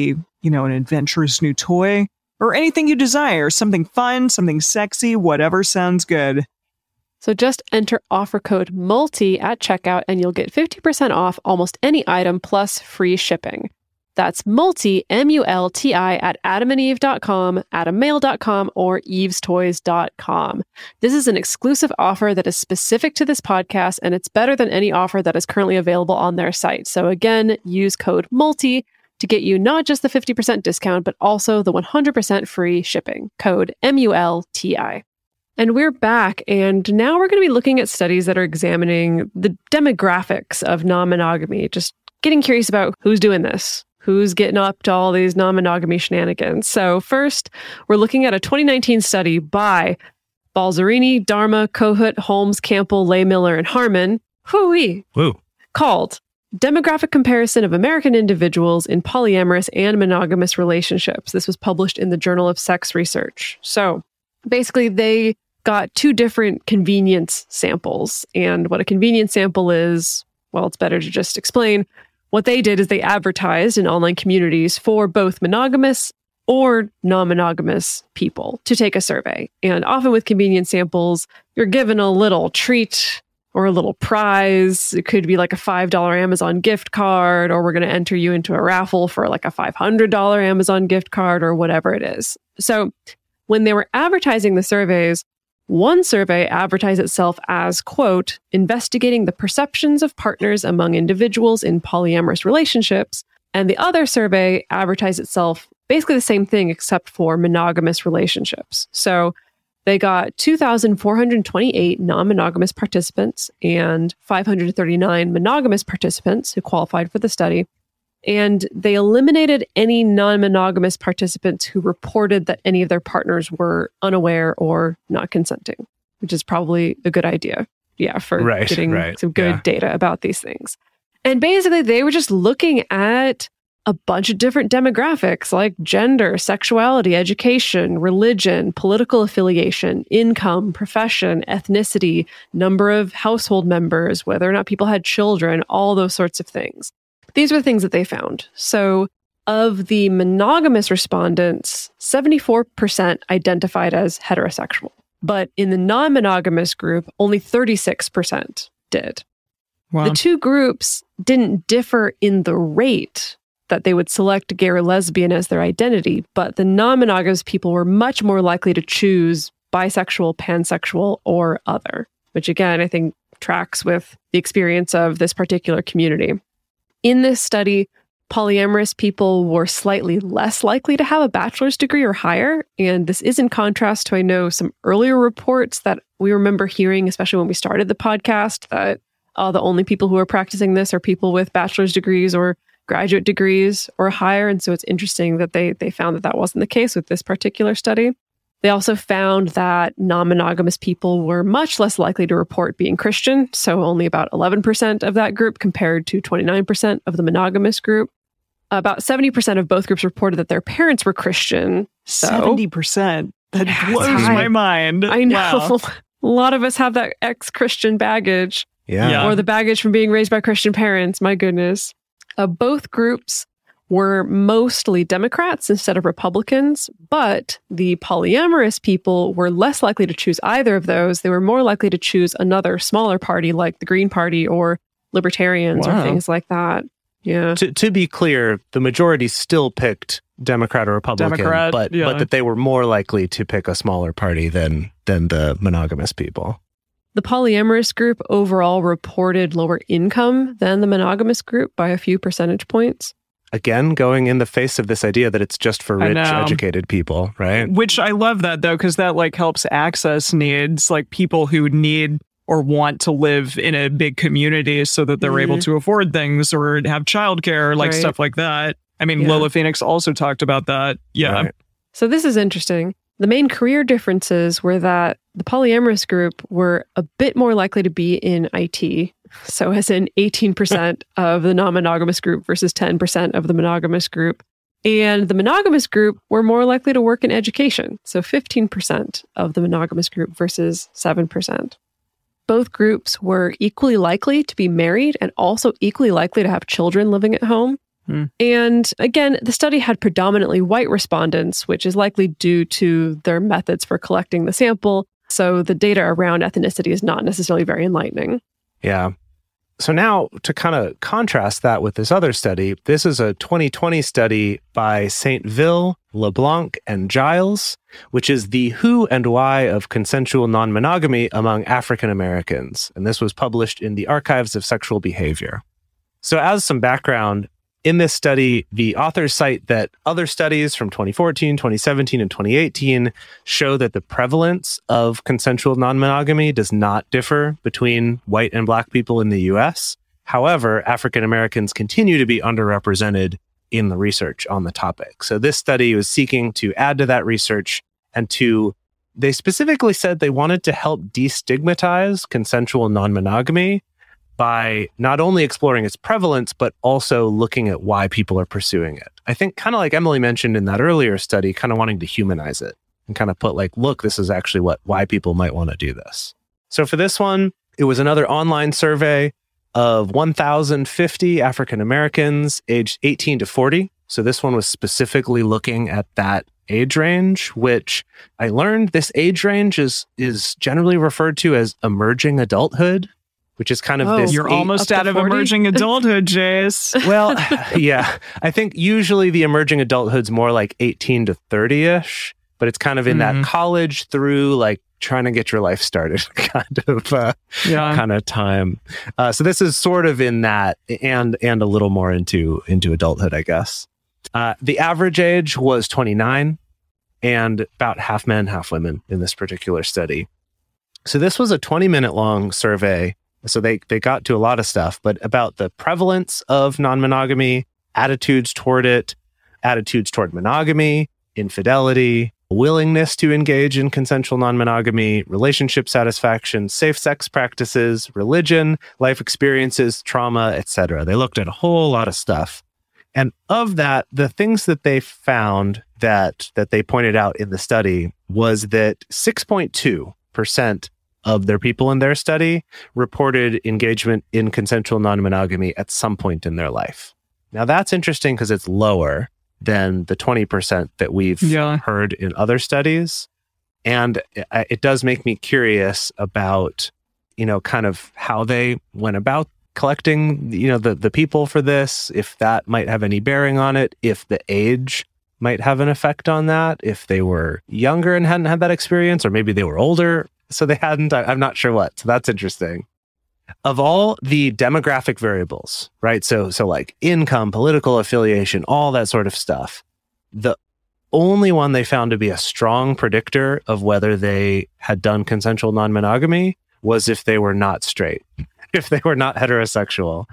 you know, an adventurous new toy, or anything you desire, something fun, something sexy, whatever sounds good. So just enter offer code MULTI at checkout and you'll get fifty percent off almost any item plus free shipping. That's multi, M U L T I, at adam and eve dot com, adam mail dot com, or eves toys dot com. This is an exclusive offer that is specific to this podcast, and it's better than any offer that is currently available on their site. So again, use code MULTI to get you not just the fifty percent discount, but also the one hundred percent free shipping. Code M U L T I. And we're back, and now we're going to be looking at studies that are examining the demographics of non-monogamy, just getting curious about who's doing this. Who's getting up to all these non-monogamy shenanigans? So first, we're looking at a twenty nineteen study by Balzerini, Dharma, Kohut, Holmes, Campbell, Lay-Miller, and Harmon, hooey, Woo. called Demographic Comparison of American Individuals in Polyamorous and Monogamous Relationships. This was published in the Journal of Sex Research. So basically, they got two different convenience samples. And what a convenience sample is, well, it's better to just explain. What they did is they advertised in online communities for both monogamous or non-monogamous people to take a survey. And often with convenience samples, you're given a little treat or a little prize. It could be like a five dollars Amazon gift card, or we're going to enter you into a raffle for like a five hundred dollars Amazon gift card, or whatever it is. So when they were advertising the surveys, one survey advertised itself as, quote, investigating the perceptions of partners among individuals in polyamorous relationships. And the other survey advertised itself basically the same thing, except for monogamous relationships. So they got two thousand four hundred twenty-eight non-monogamous participants and five hundred thirty-nine monogamous participants who qualified for the study. And they eliminated any non-monogamous participants who reported that any of their partners were unaware or not consenting, which is probably a good idea. Yeah, for right, getting right, some good yeah. data about these things. And basically, they were just looking at a bunch of different demographics like gender, sexuality, education, religion, political affiliation, income, profession, ethnicity, number of household members, whether or not people had children, all those sorts of things. These were things that they found. So of the monogamous respondents, seventy-four percent identified as heterosexual. But in the non-monogamous group, only thirty-six percent did. Wow. The two groups didn't differ in the rate that they would select gay or lesbian as their identity, but the non-monogamous people were much more likely to choose bisexual, pansexual, or other, which again, I think tracks with the experience of this particular community. In this study, polyamorous people were slightly less likely to have a bachelor's degree or higher. And this is in contrast to, I know, some earlier reports that we remember hearing, especially when we started the podcast, that uh, the only people who are practicing this are people with bachelor's degrees or graduate degrees or higher. And so it's interesting that they they found that that wasn't the case with this particular study. They also found that non-monogamous people were much less likely to report being Christian, so only about eleven percent of that group compared to twenty-nine percent of the monogamous group. About seventy percent of both groups reported that their parents were Christian. So, seventy percent. That Yeah, blows it's high. my mind. I know. Wow. A lot of us have that ex-Christian baggage, Yeah. Yeah. or the baggage from being raised by Christian parents. My goodness. Uh, both groups were mostly Democrats instead of Republicans, but the polyamorous people were less likely to choose either of those. They were more likely to choose another smaller party like the Green Party or Libertarians Wow. or things like that. Yeah. To, to be clear, the majority still picked Democrat or Republican, Democrat, but yeah. but that they were more likely to pick a smaller party than than the monogamous people. The polyamorous group overall reported lower income than the monogamous group by a few percentage points. Again, going in the face of this idea that it's just for I rich, know. educated people, right? Which I love that though, because that like helps access needs, like people who need or want to live in a big community so that they're Mhm. able to afford things or have childcare, like Right. stuff like that. I mean, Yeah. Lola Phoenix also talked about that. Yeah. Right. So this is interesting. The main career differences were that the polyamorous group were a bit more likely to be in I T. So as in eighteen percent of the non-monogamous group versus ten percent of the monogamous group. And the monogamous group were more likely to work in education. So fifteen percent of the monogamous group versus seven percent. Both groups were equally likely to be married and also equally likely to have children living at home. Hmm. And again, the study had predominantly white respondents, which is likely due to their methods for collecting the sample. So the data around ethnicity is not necessarily very enlightening. Yeah. So now to kind of contrast that with this other study, this is a twenty twenty study by Saint-Ville, LeBlanc, and Giles, which is the who and why of consensual non-monogamy among African Americans. And this was published in the Archives of Sexual Behavior. So as some background, in this study, the authors cite that other studies from twenty fourteen, twenty seventeen, and twenty eighteen show that the prevalence of consensual non-monogamy does not differ between white and black people in the U S. However, African Americans continue to be underrepresented in the research on the topic. So this study was seeking to add to that research and to, they specifically said they wanted to help destigmatize consensual non-monogamy by not only exploring its prevalence, but also looking at why people are pursuing it. I think kind of like Emily mentioned in that earlier study, kind of wanting to humanize it and kind of put like, look, this is actually what why people might want to do this. So for this one, it was another online survey of one thousand fifty African Americans aged eighteen to forty. So this one was specifically looking at that age range, which I learned this age range is is generally referred to as emerging adulthood, which is kind of Oh, this. You're eight- almost up to out of forty? emerging adulthood, Jace. Well, yeah. I think usually the emerging adulthood's more like eighteen to thirty-ish, but it's kind of in Mhm. that college through like trying to get your life started kind of uh, Yeah. kind of time. Uh, so this is sort of in that and and a little more into into adulthood, I guess. Uh, the average age was twenty-nine and about half men, half women in this particular study. So this was a twenty minute long survey. So they, they got to a lot of stuff, but about the prevalence of non-monogamy, attitudes toward it, attitudes toward monogamy, infidelity, willingness to engage in consensual non-monogamy, relationship satisfaction, safe sex practices, religion, life experiences, trauma, et cetera. They looked at a whole lot of stuff. And of that, the things that they found that that they pointed out in the study was that six point two percent of their people in their study reported engagement in consensual non-monogamy at some point in their life. Now that's interesting because it's lower than the twenty percent that we've Yeah. heard in other studies. And it, it does make me curious about, you know, kind of how they went about collecting, you know, the, the people for this, if that might have any bearing on it, if the age might have an effect on that, if they were younger and hadn't had that experience, or maybe they were older, so they hadn't. I, I'm not sure what. So that's interesting. Of all the demographic variables, right? So, so like income, political affiliation, all that sort of stuff, the only one they found to be a strong predictor of whether they had done consensual non-monogamy was if they were not straight, if they were not heterosexual.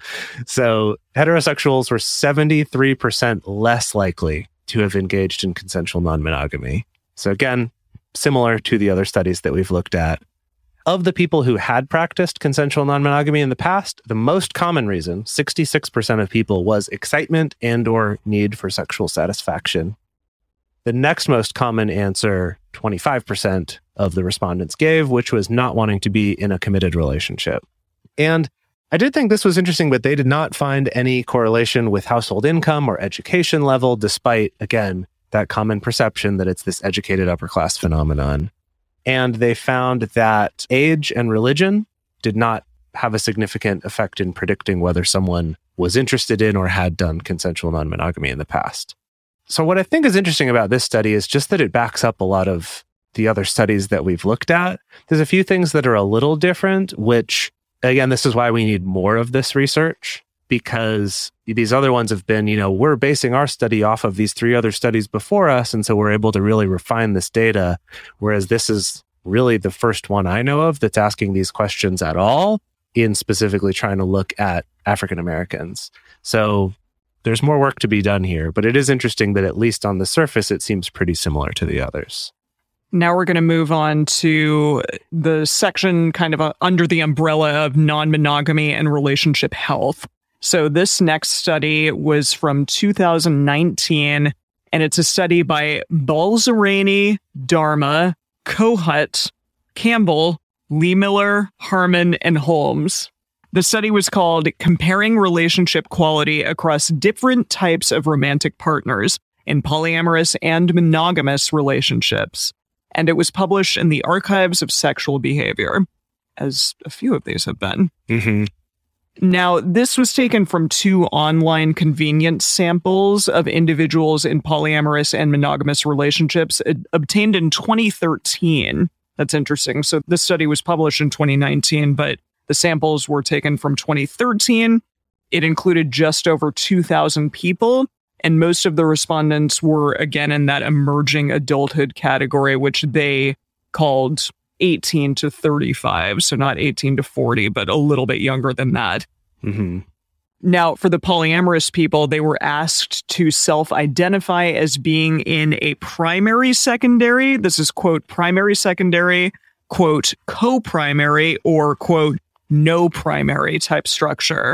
So heterosexuals were seventy-three percent less likely to have engaged in consensual non-monogamy. So again, similar to the other studies that we've looked at. Of the people who had practiced consensual non-monogamy in the past, the most common reason, sixty-six percent of people, was excitement and or need for sexual satisfaction. The next most common answer, twenty-five percent of the respondents gave, which was not wanting to be in a committed relationship. And I did think this was interesting, but they did not find any correlation with household income or education level, despite, again, that common perception that it's this educated upper class phenomenon. And they found that age and religion did not have a significant effect in predicting whether someone was interested in or had done consensual non-monogamy in the past. So what I think is interesting about this study is just that it backs up a lot of the other studies that we've looked at. There's a few things that are a little different, which, again, this is why we need more of this research, because these other ones have been, you know, we're basing our study off of these three other studies before us, and so we're able to really refine this data, whereas this is really the first one I know of that's asking these questions at all in specifically trying to look at African Americans. So there's more work to be done here, but it is interesting that at least on the surface, it seems pretty similar to the others. Now we're going to move on to the section kind of uh under the umbrella of non-monogamy and relationship health. So this next study was from two thousand nineteen, and it's a study by Balzerani, Dharma, Kohut, Campbell, Lee Miller, Harmon, and Holmes. The study was called Comparing Relationship Quality Across Different Types of Romantic Partners in Polyamorous and Monogamous Relationships. And it was published in the Archives of Sexual Behavior, as a few of these have been. Mm-hmm. Now, this was taken from two online convenience samples of individuals in polyamorous and monogamous relationships uh, obtained in twenty thirteen. That's interesting. So this study was published in twenty nineteen, but the samples were taken from twenty thirteen. It included just over two thousand people, and most of the respondents were, again, in that emerging adulthood category, which they called eighteen to thirty-five. So not eighteen to forty, but a little bit younger than that. Mm-hmm. Now, for the polyamorous people, they were asked to self-identify as being in a primary secondary. This is, quote, primary secondary, quote, co-primary, or, quote, no primary type structure.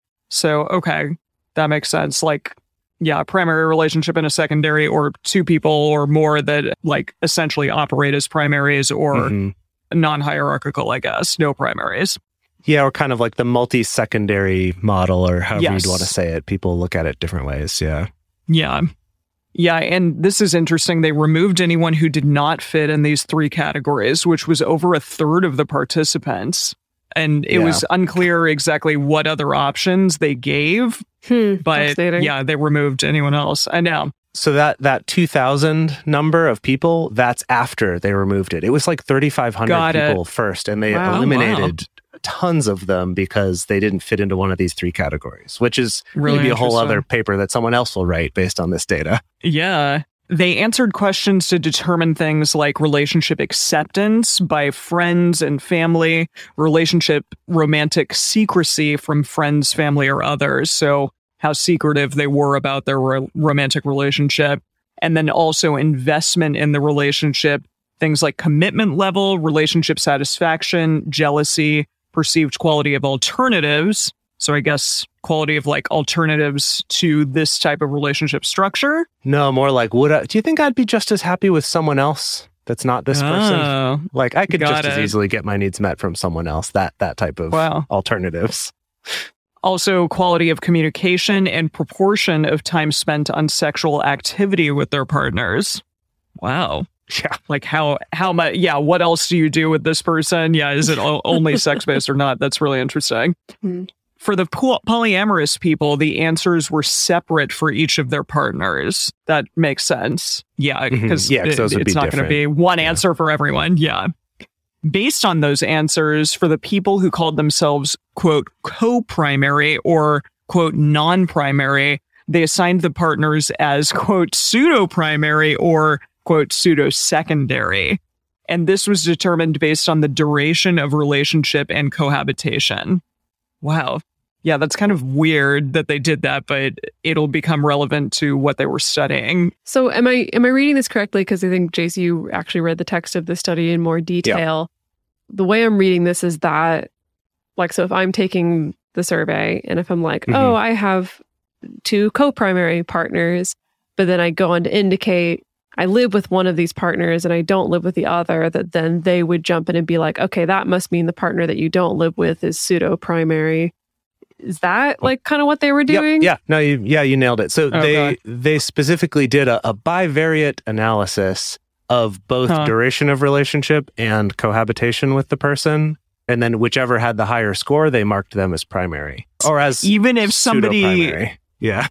So, okay, that makes sense. Like, yeah, a primary relationship and a secondary, or two people or more that, like, essentially operate as primaries, or Mm-hmm. non-hierarchical, I guess, no primaries. Yeah, or kind of like the multi-secondary model, or however Yes. you'd want to say it. People look at it different ways, yeah. Yeah. Yeah, and this is interesting. They removed anyone who did not fit in these three categories, which was over a third of the participants. And it Yeah. was unclear exactly what other options they gave, Hmm, but fascinating. yeah, they removed anyone else. I know. So that that two thousand number of people, that's after they removed it. It was like thirty-five hundred Got it. people first, and they Wow. eliminated tons of them because they didn't fit into one of these three categories, which is Really maybe a whole interesting. other paper that someone else will write based on this data. Yeah. They answered questions to determine things like relationship acceptance by friends and family, relationship romantic secrecy from friends, family, or others. So how secretive they were about their ro- romantic relationship. And then also investment in the relationship, things like commitment level, relationship satisfaction, jealousy, perceived quality of alternatives. So I guess quality of like alternatives to this type of relationship structure. No, more like, would I, do you think I'd be just as happy with someone else that's not this person? Oh, Like, I could got just as it. easily get my needs met from someone else. That that type of Wow. alternatives. Also, quality of communication and proportion of time spent on sexual activity with their partners. Wow. Yeah. Like how how much? Yeah. What else do you do with this person? Yeah. Is it o- only sex based or not? That's really interesting. Hmm. For the po- polyamorous people, the answers were separate for each of their partners. That makes sense. Yeah, Mhm. because Yeah, 'cause those would it's be not going to different. be one Yeah. answer for everyone. Yeah. Based on those answers, for the people who called themselves, quote, co-primary or, quote, non-primary, they assigned the partners as, quote, pseudo-primary or, quote, pseudo-secondary. And this was determined based on the duration of relationship and cohabitation. Wow. Yeah, that's kind of weird that they did that, but it'll become relevant to what they were studying. So am I am I reading this correctly? Because I think, J C, you actually read the text of the study in more detail. The way I'm reading this is that, like, so if I'm taking the survey and if I'm like, Mhm. oh, I have two co-primary partners, but then I go on to indicate I live with one of these partners and I don't live with the other, that then they would jump in and be like, okay, that must mean the partner that you don't live with is pseudo-primary. Is that like kind of what they were doing? Yep, yeah, no, you, yeah, you nailed it. So Oh, they God. they specifically did a, a bivariate analysis of both Huh. duration of relationship and cohabitation with the person, and then whichever had the higher score, they marked them as primary or as Even if somebody, pseudo-primary. Yeah,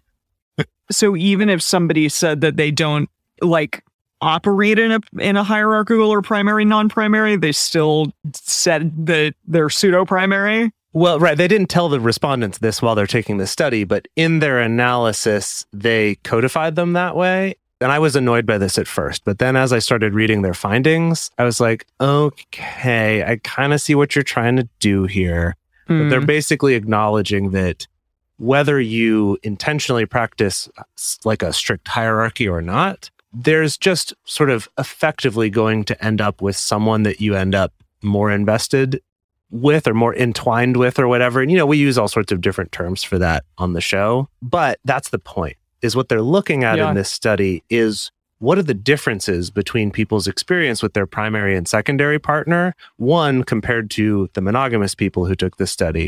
so even if somebody said that they don't like operate in a in a hierarchical or primary non-primary, they still said that they're pseudo-primary. well, right. They didn't tell the respondents this while they're taking the study, but in their analysis, they codified them that way. And I was annoyed by this at first, but then as I started reading their findings, I was like, okay, I kind of see what you're trying to do here. But Hmm. they're basically acknowledging that whether you intentionally practice s- like a strict hierarchy or not, there's just sort of effectively going to end up with someone that you end up more invested with or more entwined with or whatever. And, you know, we use all sorts of different terms for that on the show, but that's the point, is what they're looking at Yeah. in this study is what are the differences between people's experience with their primary and secondary partner, one compared to the monogamous people who took the study,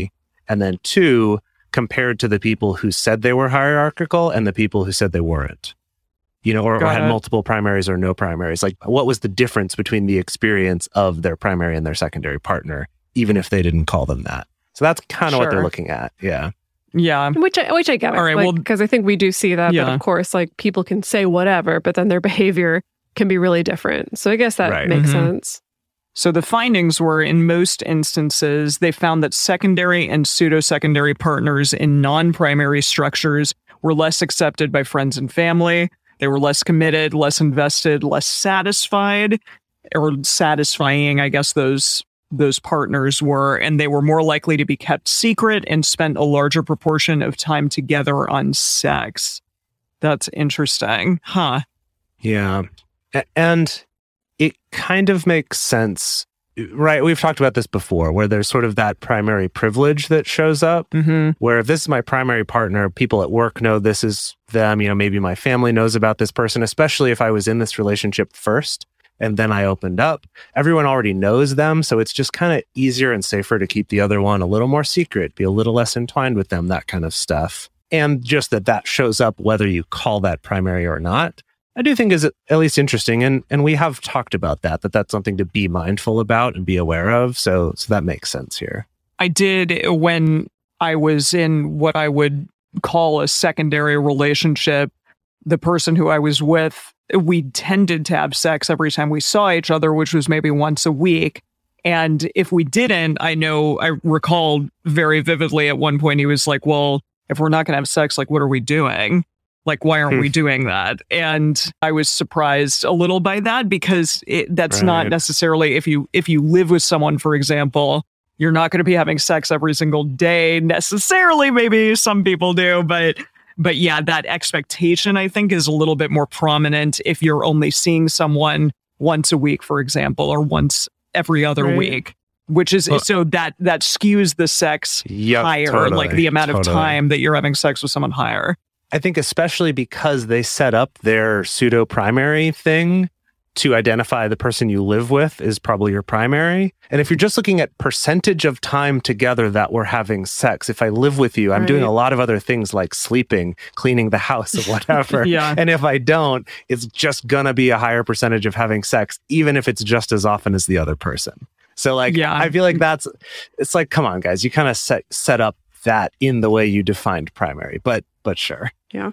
And then two, compared to the people who said they were hierarchical and the people who said they weren't. You know, or, or had it. multiple primaries or no primaries. Like, what was the difference between the experience of their primary and their secondary partner, even if they didn't call them that? So that's kind of what they're Sure. looking at. Yeah. Yeah. Which I, which I get. All right, well- because I think we do see that. Yeah. But of course, like people can say whatever, but then their behavior can be really different. So I guess that Right. makes Mhm. sense. So the findings were, in most instances, they found that secondary and pseudo-secondary partners in non-primary structures were less accepted by friends and family. They were less committed, less invested, less satisfied, or satisfying, I guess those those partners were, and they were more likely to be kept secret and spent a larger proportion of time together on sex. That's interesting. Huh. Yeah. A- And it kind of makes sense, right? We've talked about this before, where there's sort of that primary privilege that shows up, Mm-hmm. where if this is my primary partner, people at work know this is them. You know, maybe my family knows about this person, especially if I was in this relationship first and then I opened up. Everyone already knows them. So it's just kind of easier and safer to keep the other one a little more secret, be a little less entwined with them, that kind of stuff. And just that that shows up whether you call that primary or not, I do think is at least interesting. And and we have talked about that, that that's something to be mindful about and be aware of. So so that makes sense here. I did when I was in what I would call a secondary relationship. The person who I was with, we tended to have sex every time we saw each other, which was maybe once a week. And if we didn't, I know I recalled very vividly at one point, he was like, well, if we're not going to have sex, like, what are we doing? Like, why aren't Hmm. we doing that? And I was surprised a little by that because it, that's not Right. necessarily if you if you live with someone, for example, you're not going to be having sex every single day necessarily. Maybe some people do, but but yeah, that expectation I think is a little bit more prominent if you're only seeing someone once a week, for example, or once every other Right. week, which is Well- so that that skews the sex Yep, higher, totally, like the amount of totally. time that you're having sex with someone higher. I think especially because they set up their pseudo primary thing to identify the person you live with is probably your primary. And if you're just looking at percentage of time together that we're having sex, if I live with you, I'm doing Right. a lot of other things like sleeping, cleaning the house, or whatever. Yeah. And if I don't, it's just gonna be a higher percentage of having sex, even if it's just as often as the other person. So like, Yeah. I feel like that's, it's like, come on, guys, you kind of set set up that in the way you defined primary, but but sure.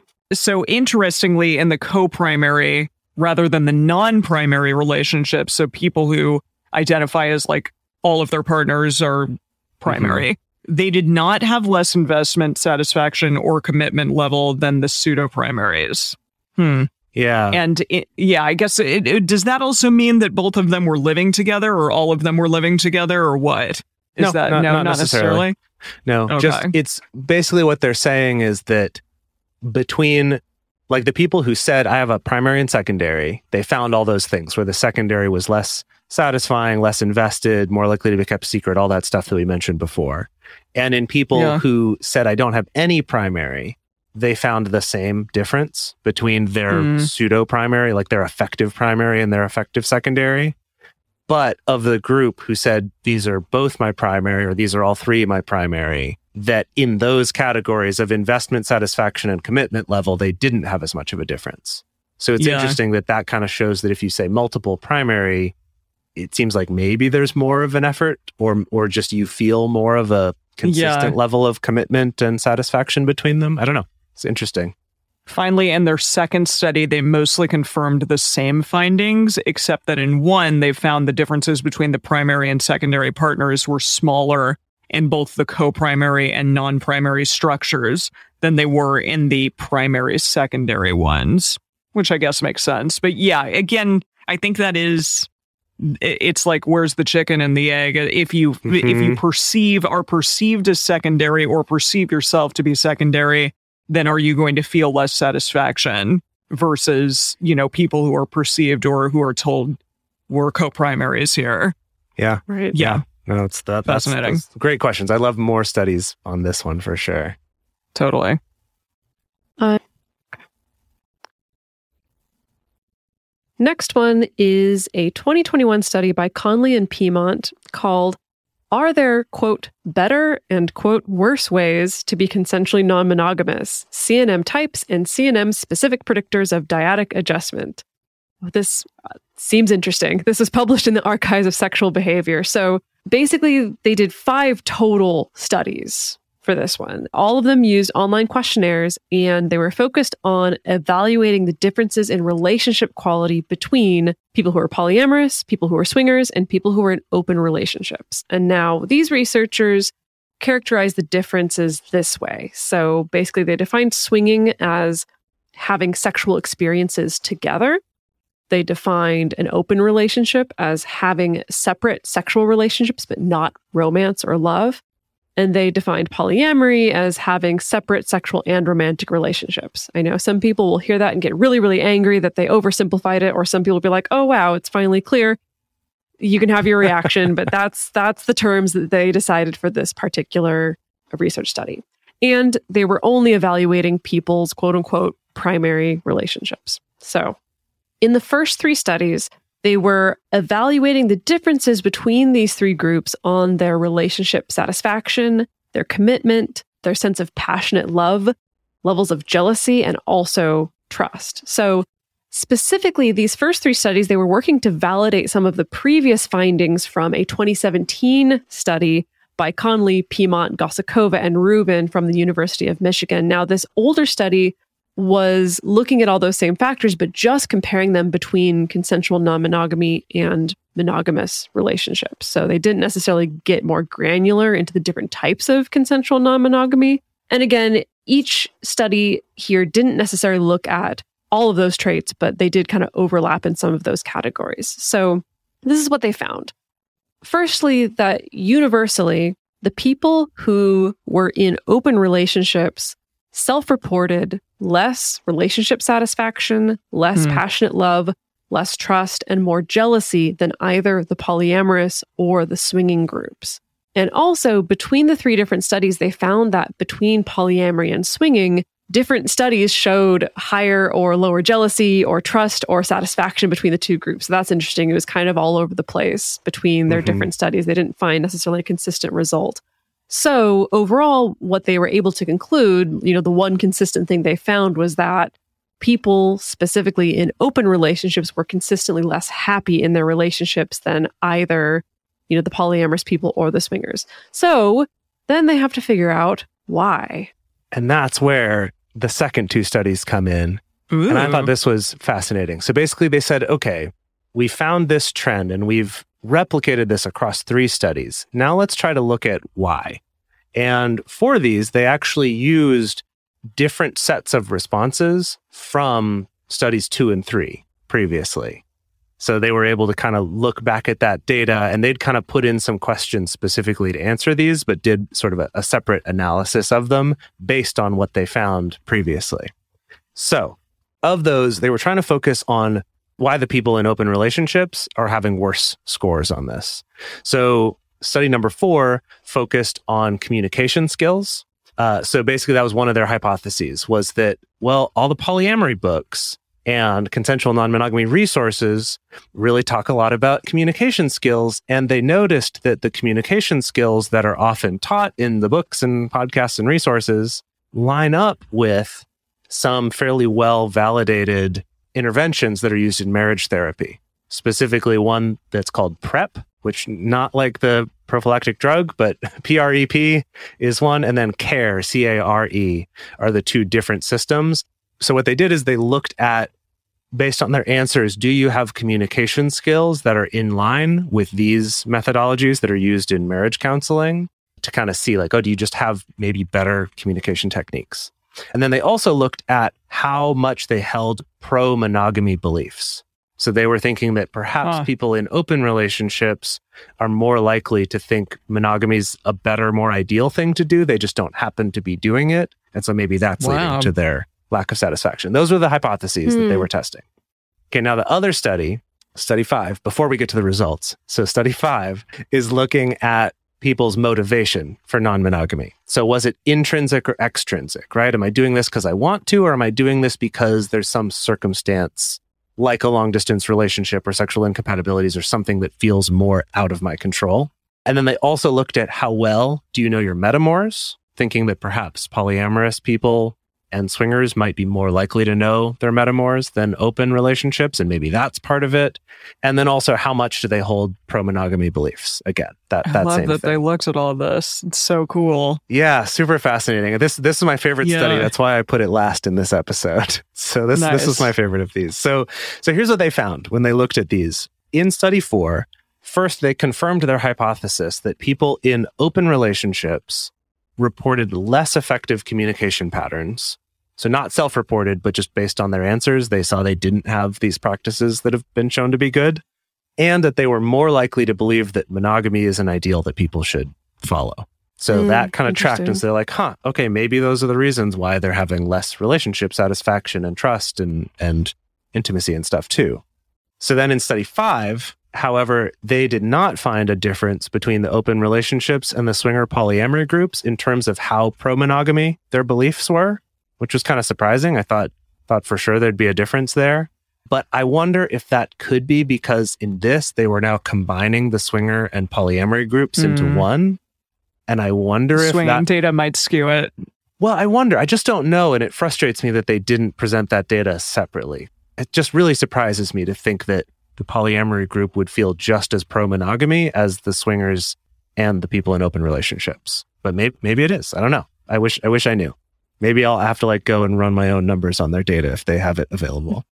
So interestingly, in the co-primary rather than the non-primary relationship, so people who identify as like all of their partners are primary, they did not have less investment, satisfaction, or commitment level than the pseudo-primaries. Hmm. Yeah. And it, yeah, I guess it, it, does that also mean that both of them were living together, or all of them were living together, or what? Is No, that not- no, not not necessarily. No, Okay. just it's basically what they're saying is that between like the people who said I have a primary and secondary, they found all those things where the secondary was less satisfying, less invested, more likely to be kept secret, all that stuff that we mentioned before. And in people Yeah. who said I don't have any primary, they found the same difference between their Hmm. pseudo primary, like their effective primary and their effective secondary. But of the group who said these are both my primary or these are all three my primary, that in those categories of investment satisfaction and commitment level, they didn't have as much of a difference. So it's Yeah. interesting that that kind of shows that if you say multiple primary, it seems like maybe there's more of an effort or or just you feel more of a consistent Yeah. level of commitment and satisfaction between them. I don't know. It's interesting. Finally, in their second study, they mostly confirmed the same findings, except that in one, they found the differences between the primary and secondary partners were smaller in both the co-primary and non-primary structures than they were in the primary secondary ones, which I guess makes sense. But yeah, again, I think that is, i- it's like, where's the chicken and the egg? If you, if you perceive, are perceived as secondary or perceive yourself to be secondary, then are you going to feel less satisfaction versus, you know, people who are perceived or who are told we're co-primaries here? Yeah. Right. Yeah, No, it's that. That's, Fascinating. that's great questions. I love more studies on this one for sure. totally. Next one is a twenty twenty-one study by Conley and Piedmont called are there, quote, better and, quote, worse ways to be consensually non-monogamous? C N M types and C N M specific predictors of dyadic adjustment. This uh, seems interesting. This was published in the Archives of Sexual Behavior. So basically, they did five total studies for this one. All of them used online questionnaires, and they were focused on evaluating the differences in relationship quality between people who are polyamorous, people who are swingers, and people who are in open relationships. And now these researchers characterize the differences this way. So basically, they defined swinging as having sexual experiences together. They defined an open relationship as having separate sexual relationships, but not romance or love. And they defined polyamory as having separate sexual and romantic relationships. I know some people will hear that and get really, really angry that they oversimplified it, or some people will be like, oh, wow, it's finally clear. You can have your reaction, but that's that's the terms that they decided for this particular research study. And they were only evaluating people's quote unquote primary relationships. So in the first three studies, they were evaluating the differences between these three groups on their relationship satisfaction, their commitment, their sense of passionate love, levels of jealousy, and also trust. So specifically, these first three studies, they were working to validate some of the previous findings from a twenty seventeen study by Conley, Piedmont, Gosakova, and Rubin from the University of Michigan. Now, this older study was looking at all those same factors, but just comparing them between consensual non-monogamy and monogamous relationships. So they didn't necessarily get more granular into the different types of consensual non-monogamy. And again, each study here didn't necessarily look at all of those traits, but they did kind of overlap in some of those categories. So this is what they found. Firstly, that universally, the people who were in open relationships self-reported less relationship satisfaction, less mm. passionate love, less trust, and more jealousy than either the polyamorous or the swinging groups. And also, between the three different studies, they found that between polyamory and swinging, different studies showed higher or lower jealousy or trust or satisfaction between the two groups. So that's interesting. It was kind of all over the place between their mm-hmm. different studies. They didn't find necessarily a consistent result. So overall, what they were able to conclude, you know, the one consistent thing they found was that people specifically in open relationships were consistently less happy in their relationships than either, you know, the polyamorous people or the swingers. So then they have to figure out why. And that's where the second two studies come in. Ooh. And I thought this was fascinating. So basically they said, okay, we found this trend and we've replicated this across three studies. Now let's try to look at why. And for these, they actually used different sets of responses from studies two and three previously. So they were able to kind of look back at that data, and they'd kind of put in some questions specifically to answer these, but did sort of a, a separate analysis of them based on what they found previously. So of those, they were trying to focus on why the people in open relationships are having worse scores on this. So study number four focused on communication skills. Uh, so basically that was one of their hypotheses, was that, well, all the polyamory books and consensual non-monogamy resources really talk a lot about communication skills. And they noticed that the communication skills that are often taught in the books and podcasts and resources line up with some fairly well-validated interventions that are used in marriage therapy, specifically one that's called PrEP, which not like the prophylactic drug, but P R E P is one, and then CARE, C A R E, are the two different systems. So what they did is they looked at, based on their answers, do you have communication skills that are in line with these methodologies that are used in marriage counseling, to kind of see like, oh, do you just have maybe better communication techniques? And then they also looked at how much they held pro-monogamy beliefs. So they were thinking that perhaps huh. people in open relationships are more likely to think monogamy is a better, more ideal thing to do. They just don't happen to be doing it. And so maybe that's wow. leading to their lack of satisfaction. Those were the hypotheses mm. that they were testing. Okay, now the other study, study five, before we get to the results. So study five is looking at people's motivation for non-monogamy. So was it intrinsic or extrinsic, right? Am I doing this because I want to, or am I doing this because there's some circumstance like a long distance relationship or sexual incompatibilities or something that feels more out of my control? And then they also looked at how well do you know your metamors, thinking that perhaps polyamorous people and swingers might be more likely to know their metamors than open relationships, and maybe that's part of it. And then also, how much do they hold pro-monogamy beliefs? Again, that, that I love same that thing. they looked at all this. It's so cool. Yeah, super fascinating. This this is my favorite Yeah. study. That's why I put it last in this episode. So this this is Nice. my favorite of these. So so here's what they found when they looked at these. In study four, first they confirmed their hypothesis that people in open relationships reported less effective communication patterns. So not self-reported, but just based on their answers, they saw they didn't have these practices that have been shown to be good, and that they were more likely to believe that monogamy is an ideal that people should follow. So Mm, that kind of tracked interesting. us. They're like, huh, okay, maybe those are the reasons why they're having less relationship satisfaction and trust and, and intimacy and stuff too. So then in study five, however, they did not find a difference between the open relationships and the swinger polyamory groups in terms of how pro-monogamy their beliefs were, which was kind of surprising. I thought thought for sure there'd be a difference there. But I wonder if that could be because in this, they were now combining the swinger and polyamory groups into Mm. one. And I wonder if Swinging that... data might skew it. Well, I wonder. I just don't know. And it frustrates me that they didn't present that data separately. It just really surprises me to think that the polyamory group would feel just as pro-monogamy as the swingers and the people in open relationships. But maybe, maybe it is. I don't know. I wish I wish I knew. Maybe I'll have to like go and run my own numbers on their data if they have it available.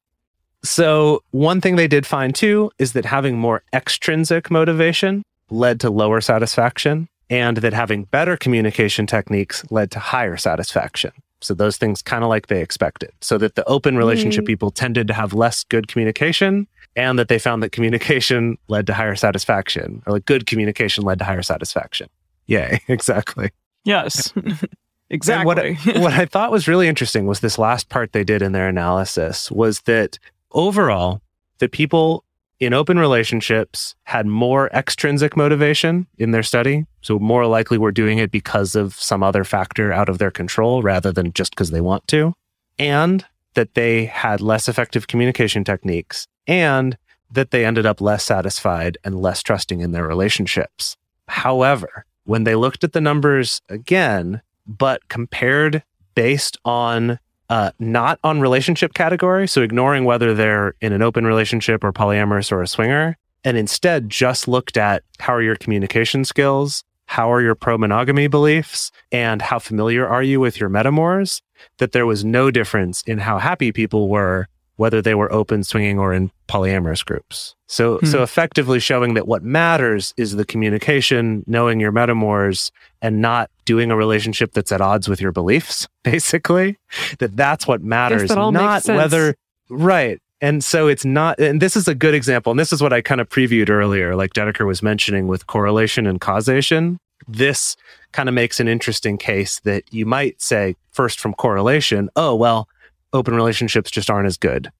So one thing they did find too is that having more extrinsic motivation led to lower satisfaction, and that having better communication techniques led to higher satisfaction. So those things kind of like they expected. So that the open relationship Mm. people tended to have less good communication, and that they found that communication led to higher satisfaction, or like good communication led to higher satisfaction. Yay, exactly. Yes. And Exactly. what I, what I thought was really interesting was this last part they did in their analysis was that overall, the people in open relationships had more extrinsic motivation in their study. So more likely were doing it because of some other factor out of their control rather than just because they want to. And that they had less effective communication techniques, and that they ended up less satisfied and less trusting in their relationships. However, when they looked at the numbers again, but compared based on uh, not on relationship category, so ignoring whether they're in an open relationship or polyamorous or a swinger, and instead just looked at how are your communication skills, how are your pro-monogamy beliefs, and how familiar are you with your metamors, that there was no difference in how happy people were, whether they were open, swinging, or in polyamorous groups. So, Hmm. so effectively showing that what matters is the communication, knowing your metamors, and not doing a relationship that's at odds with your beliefs, basically. That that's what matters, that all makes not sense. whether, right. And so it's not, and this is a good example, and this is what I kind of previewed earlier, like Dedeker was mentioning with correlation and causation. This kind of makes an interesting case that you might say, first from correlation, oh, well, open relationships just aren't as good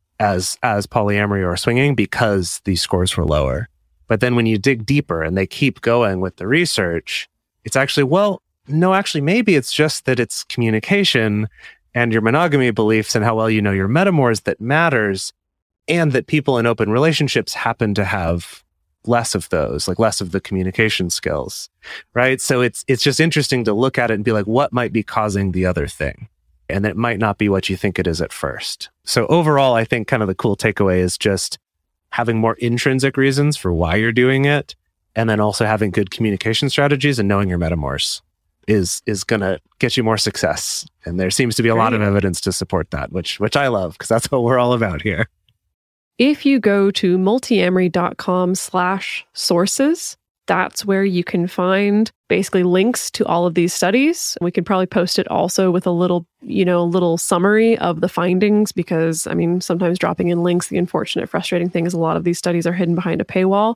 as as polyamory or swinging because these scores were lower. But then when you dig deeper and they keep going with the research, it's actually, well, no, actually, maybe it's just that it's communication and your monogamy beliefs and how well you know your metamors that matters, and that people in open relationships happen to have less of those, like less of the communication skills, right? So it's it's just interesting to look at it and be like, what might be causing the other thing? And it might not be what you think it is at first. So overall, I think kind of the cool takeaway is just having more intrinsic reasons for why you're doing it, and then also having good communication strategies and knowing your metamors is is going to get you more success. And there seems to be a lot of Great. evidence to support that, which which I love because that's what we're all about here. If you go to multiamory.com slash sources, that's where you can find basically links to all of these studies. We could probably post it also with a little, you know, little summary of the findings, because I mean, sometimes dropping in links, the unfortunate, frustrating thing is a lot of these studies are hidden behind a paywall.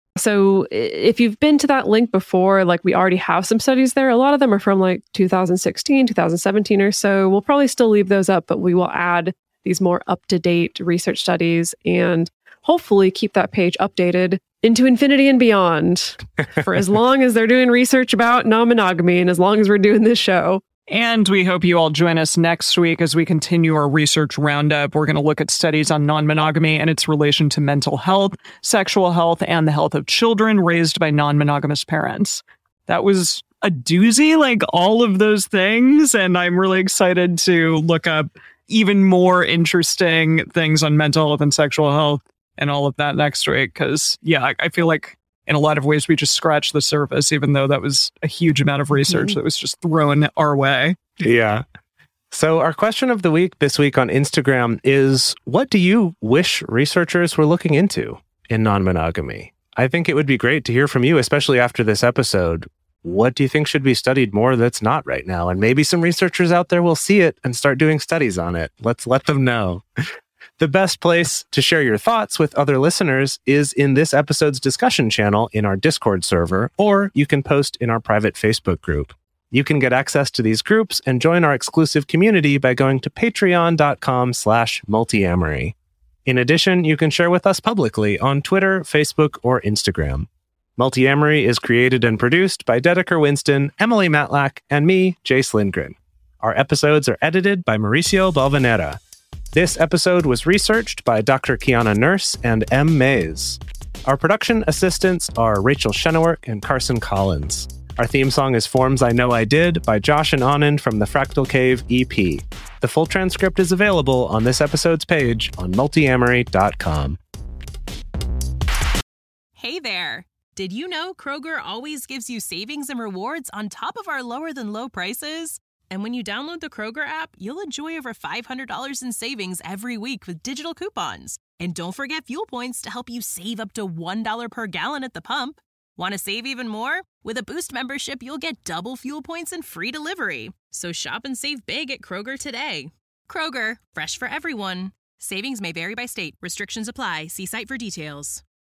So i- if you've been to that link before, like we already have some studies there. A lot of them are from like two thousand sixteen, two thousand seventeen or so. We'll probably still leave those up, but we will add these more up-to-date research studies and hopefully keep that page updated into infinity and beyond for as long as they're doing research about non-monogamy and as long as we're doing this show. And we hope you all join us next week as we continue our research roundup. We're going to look at studies on non-monogamy and its relation to mental health, sexual health, and the health of children raised by non-monogamous parents. That was a doozy, like all of those things. And I'm really excited to look up even more interesting things on mental health and sexual health and all of that next week. Because, yeah, I, I feel like in a lot of ways, we just scratched the surface, even though that was a huge amount of research that was just thrown our way. Yeah. So our question of the week this week on Instagram is, what do you wish researchers were looking into in non-monogamy? I think it would be great to hear from you, especially after this episode. What do you think should be studied more that's not right now? And maybe some researchers out there will see it and start doing studies on it. Let's let them know. The best place to share your thoughts with other listeners is in this episode's discussion channel in our Discord server, or you can post in our private Facebook group. You can get access to these groups and join our exclusive community by going to patreon.com slash multiamory. In addition, you can share with us publicly on Twitter, Facebook, or Instagram. Multiamory is created and produced by Dedeker Winston, Emily Matlack, and me, Jace Lindgren. Our episodes are edited by Mauricio Balvanera. This episode was researched by Doctor Kiana Nurse and M. Mays. Our production assistants are Rachel Shennework and Carson Collins. Our theme song is Forms I Know I Did by Josh and Anand from the Fractal Cave E P. The full transcript is available on this episode's page on multiamory dot com. Hey there! Did you know Kroger always gives you savings and rewards on top of our lower-than-low prices? And when you download the Kroger app, you'll enjoy over five hundred dollars in savings every week with digital coupons. And don't forget fuel points to help you save up to one dollar per gallon at the pump. Want to save even more? With a Boost membership, you'll get double fuel points and free delivery. So shop and save big at Kroger today. Kroger, fresh for everyone. Savings may vary by state. Restrictions apply. See site for details.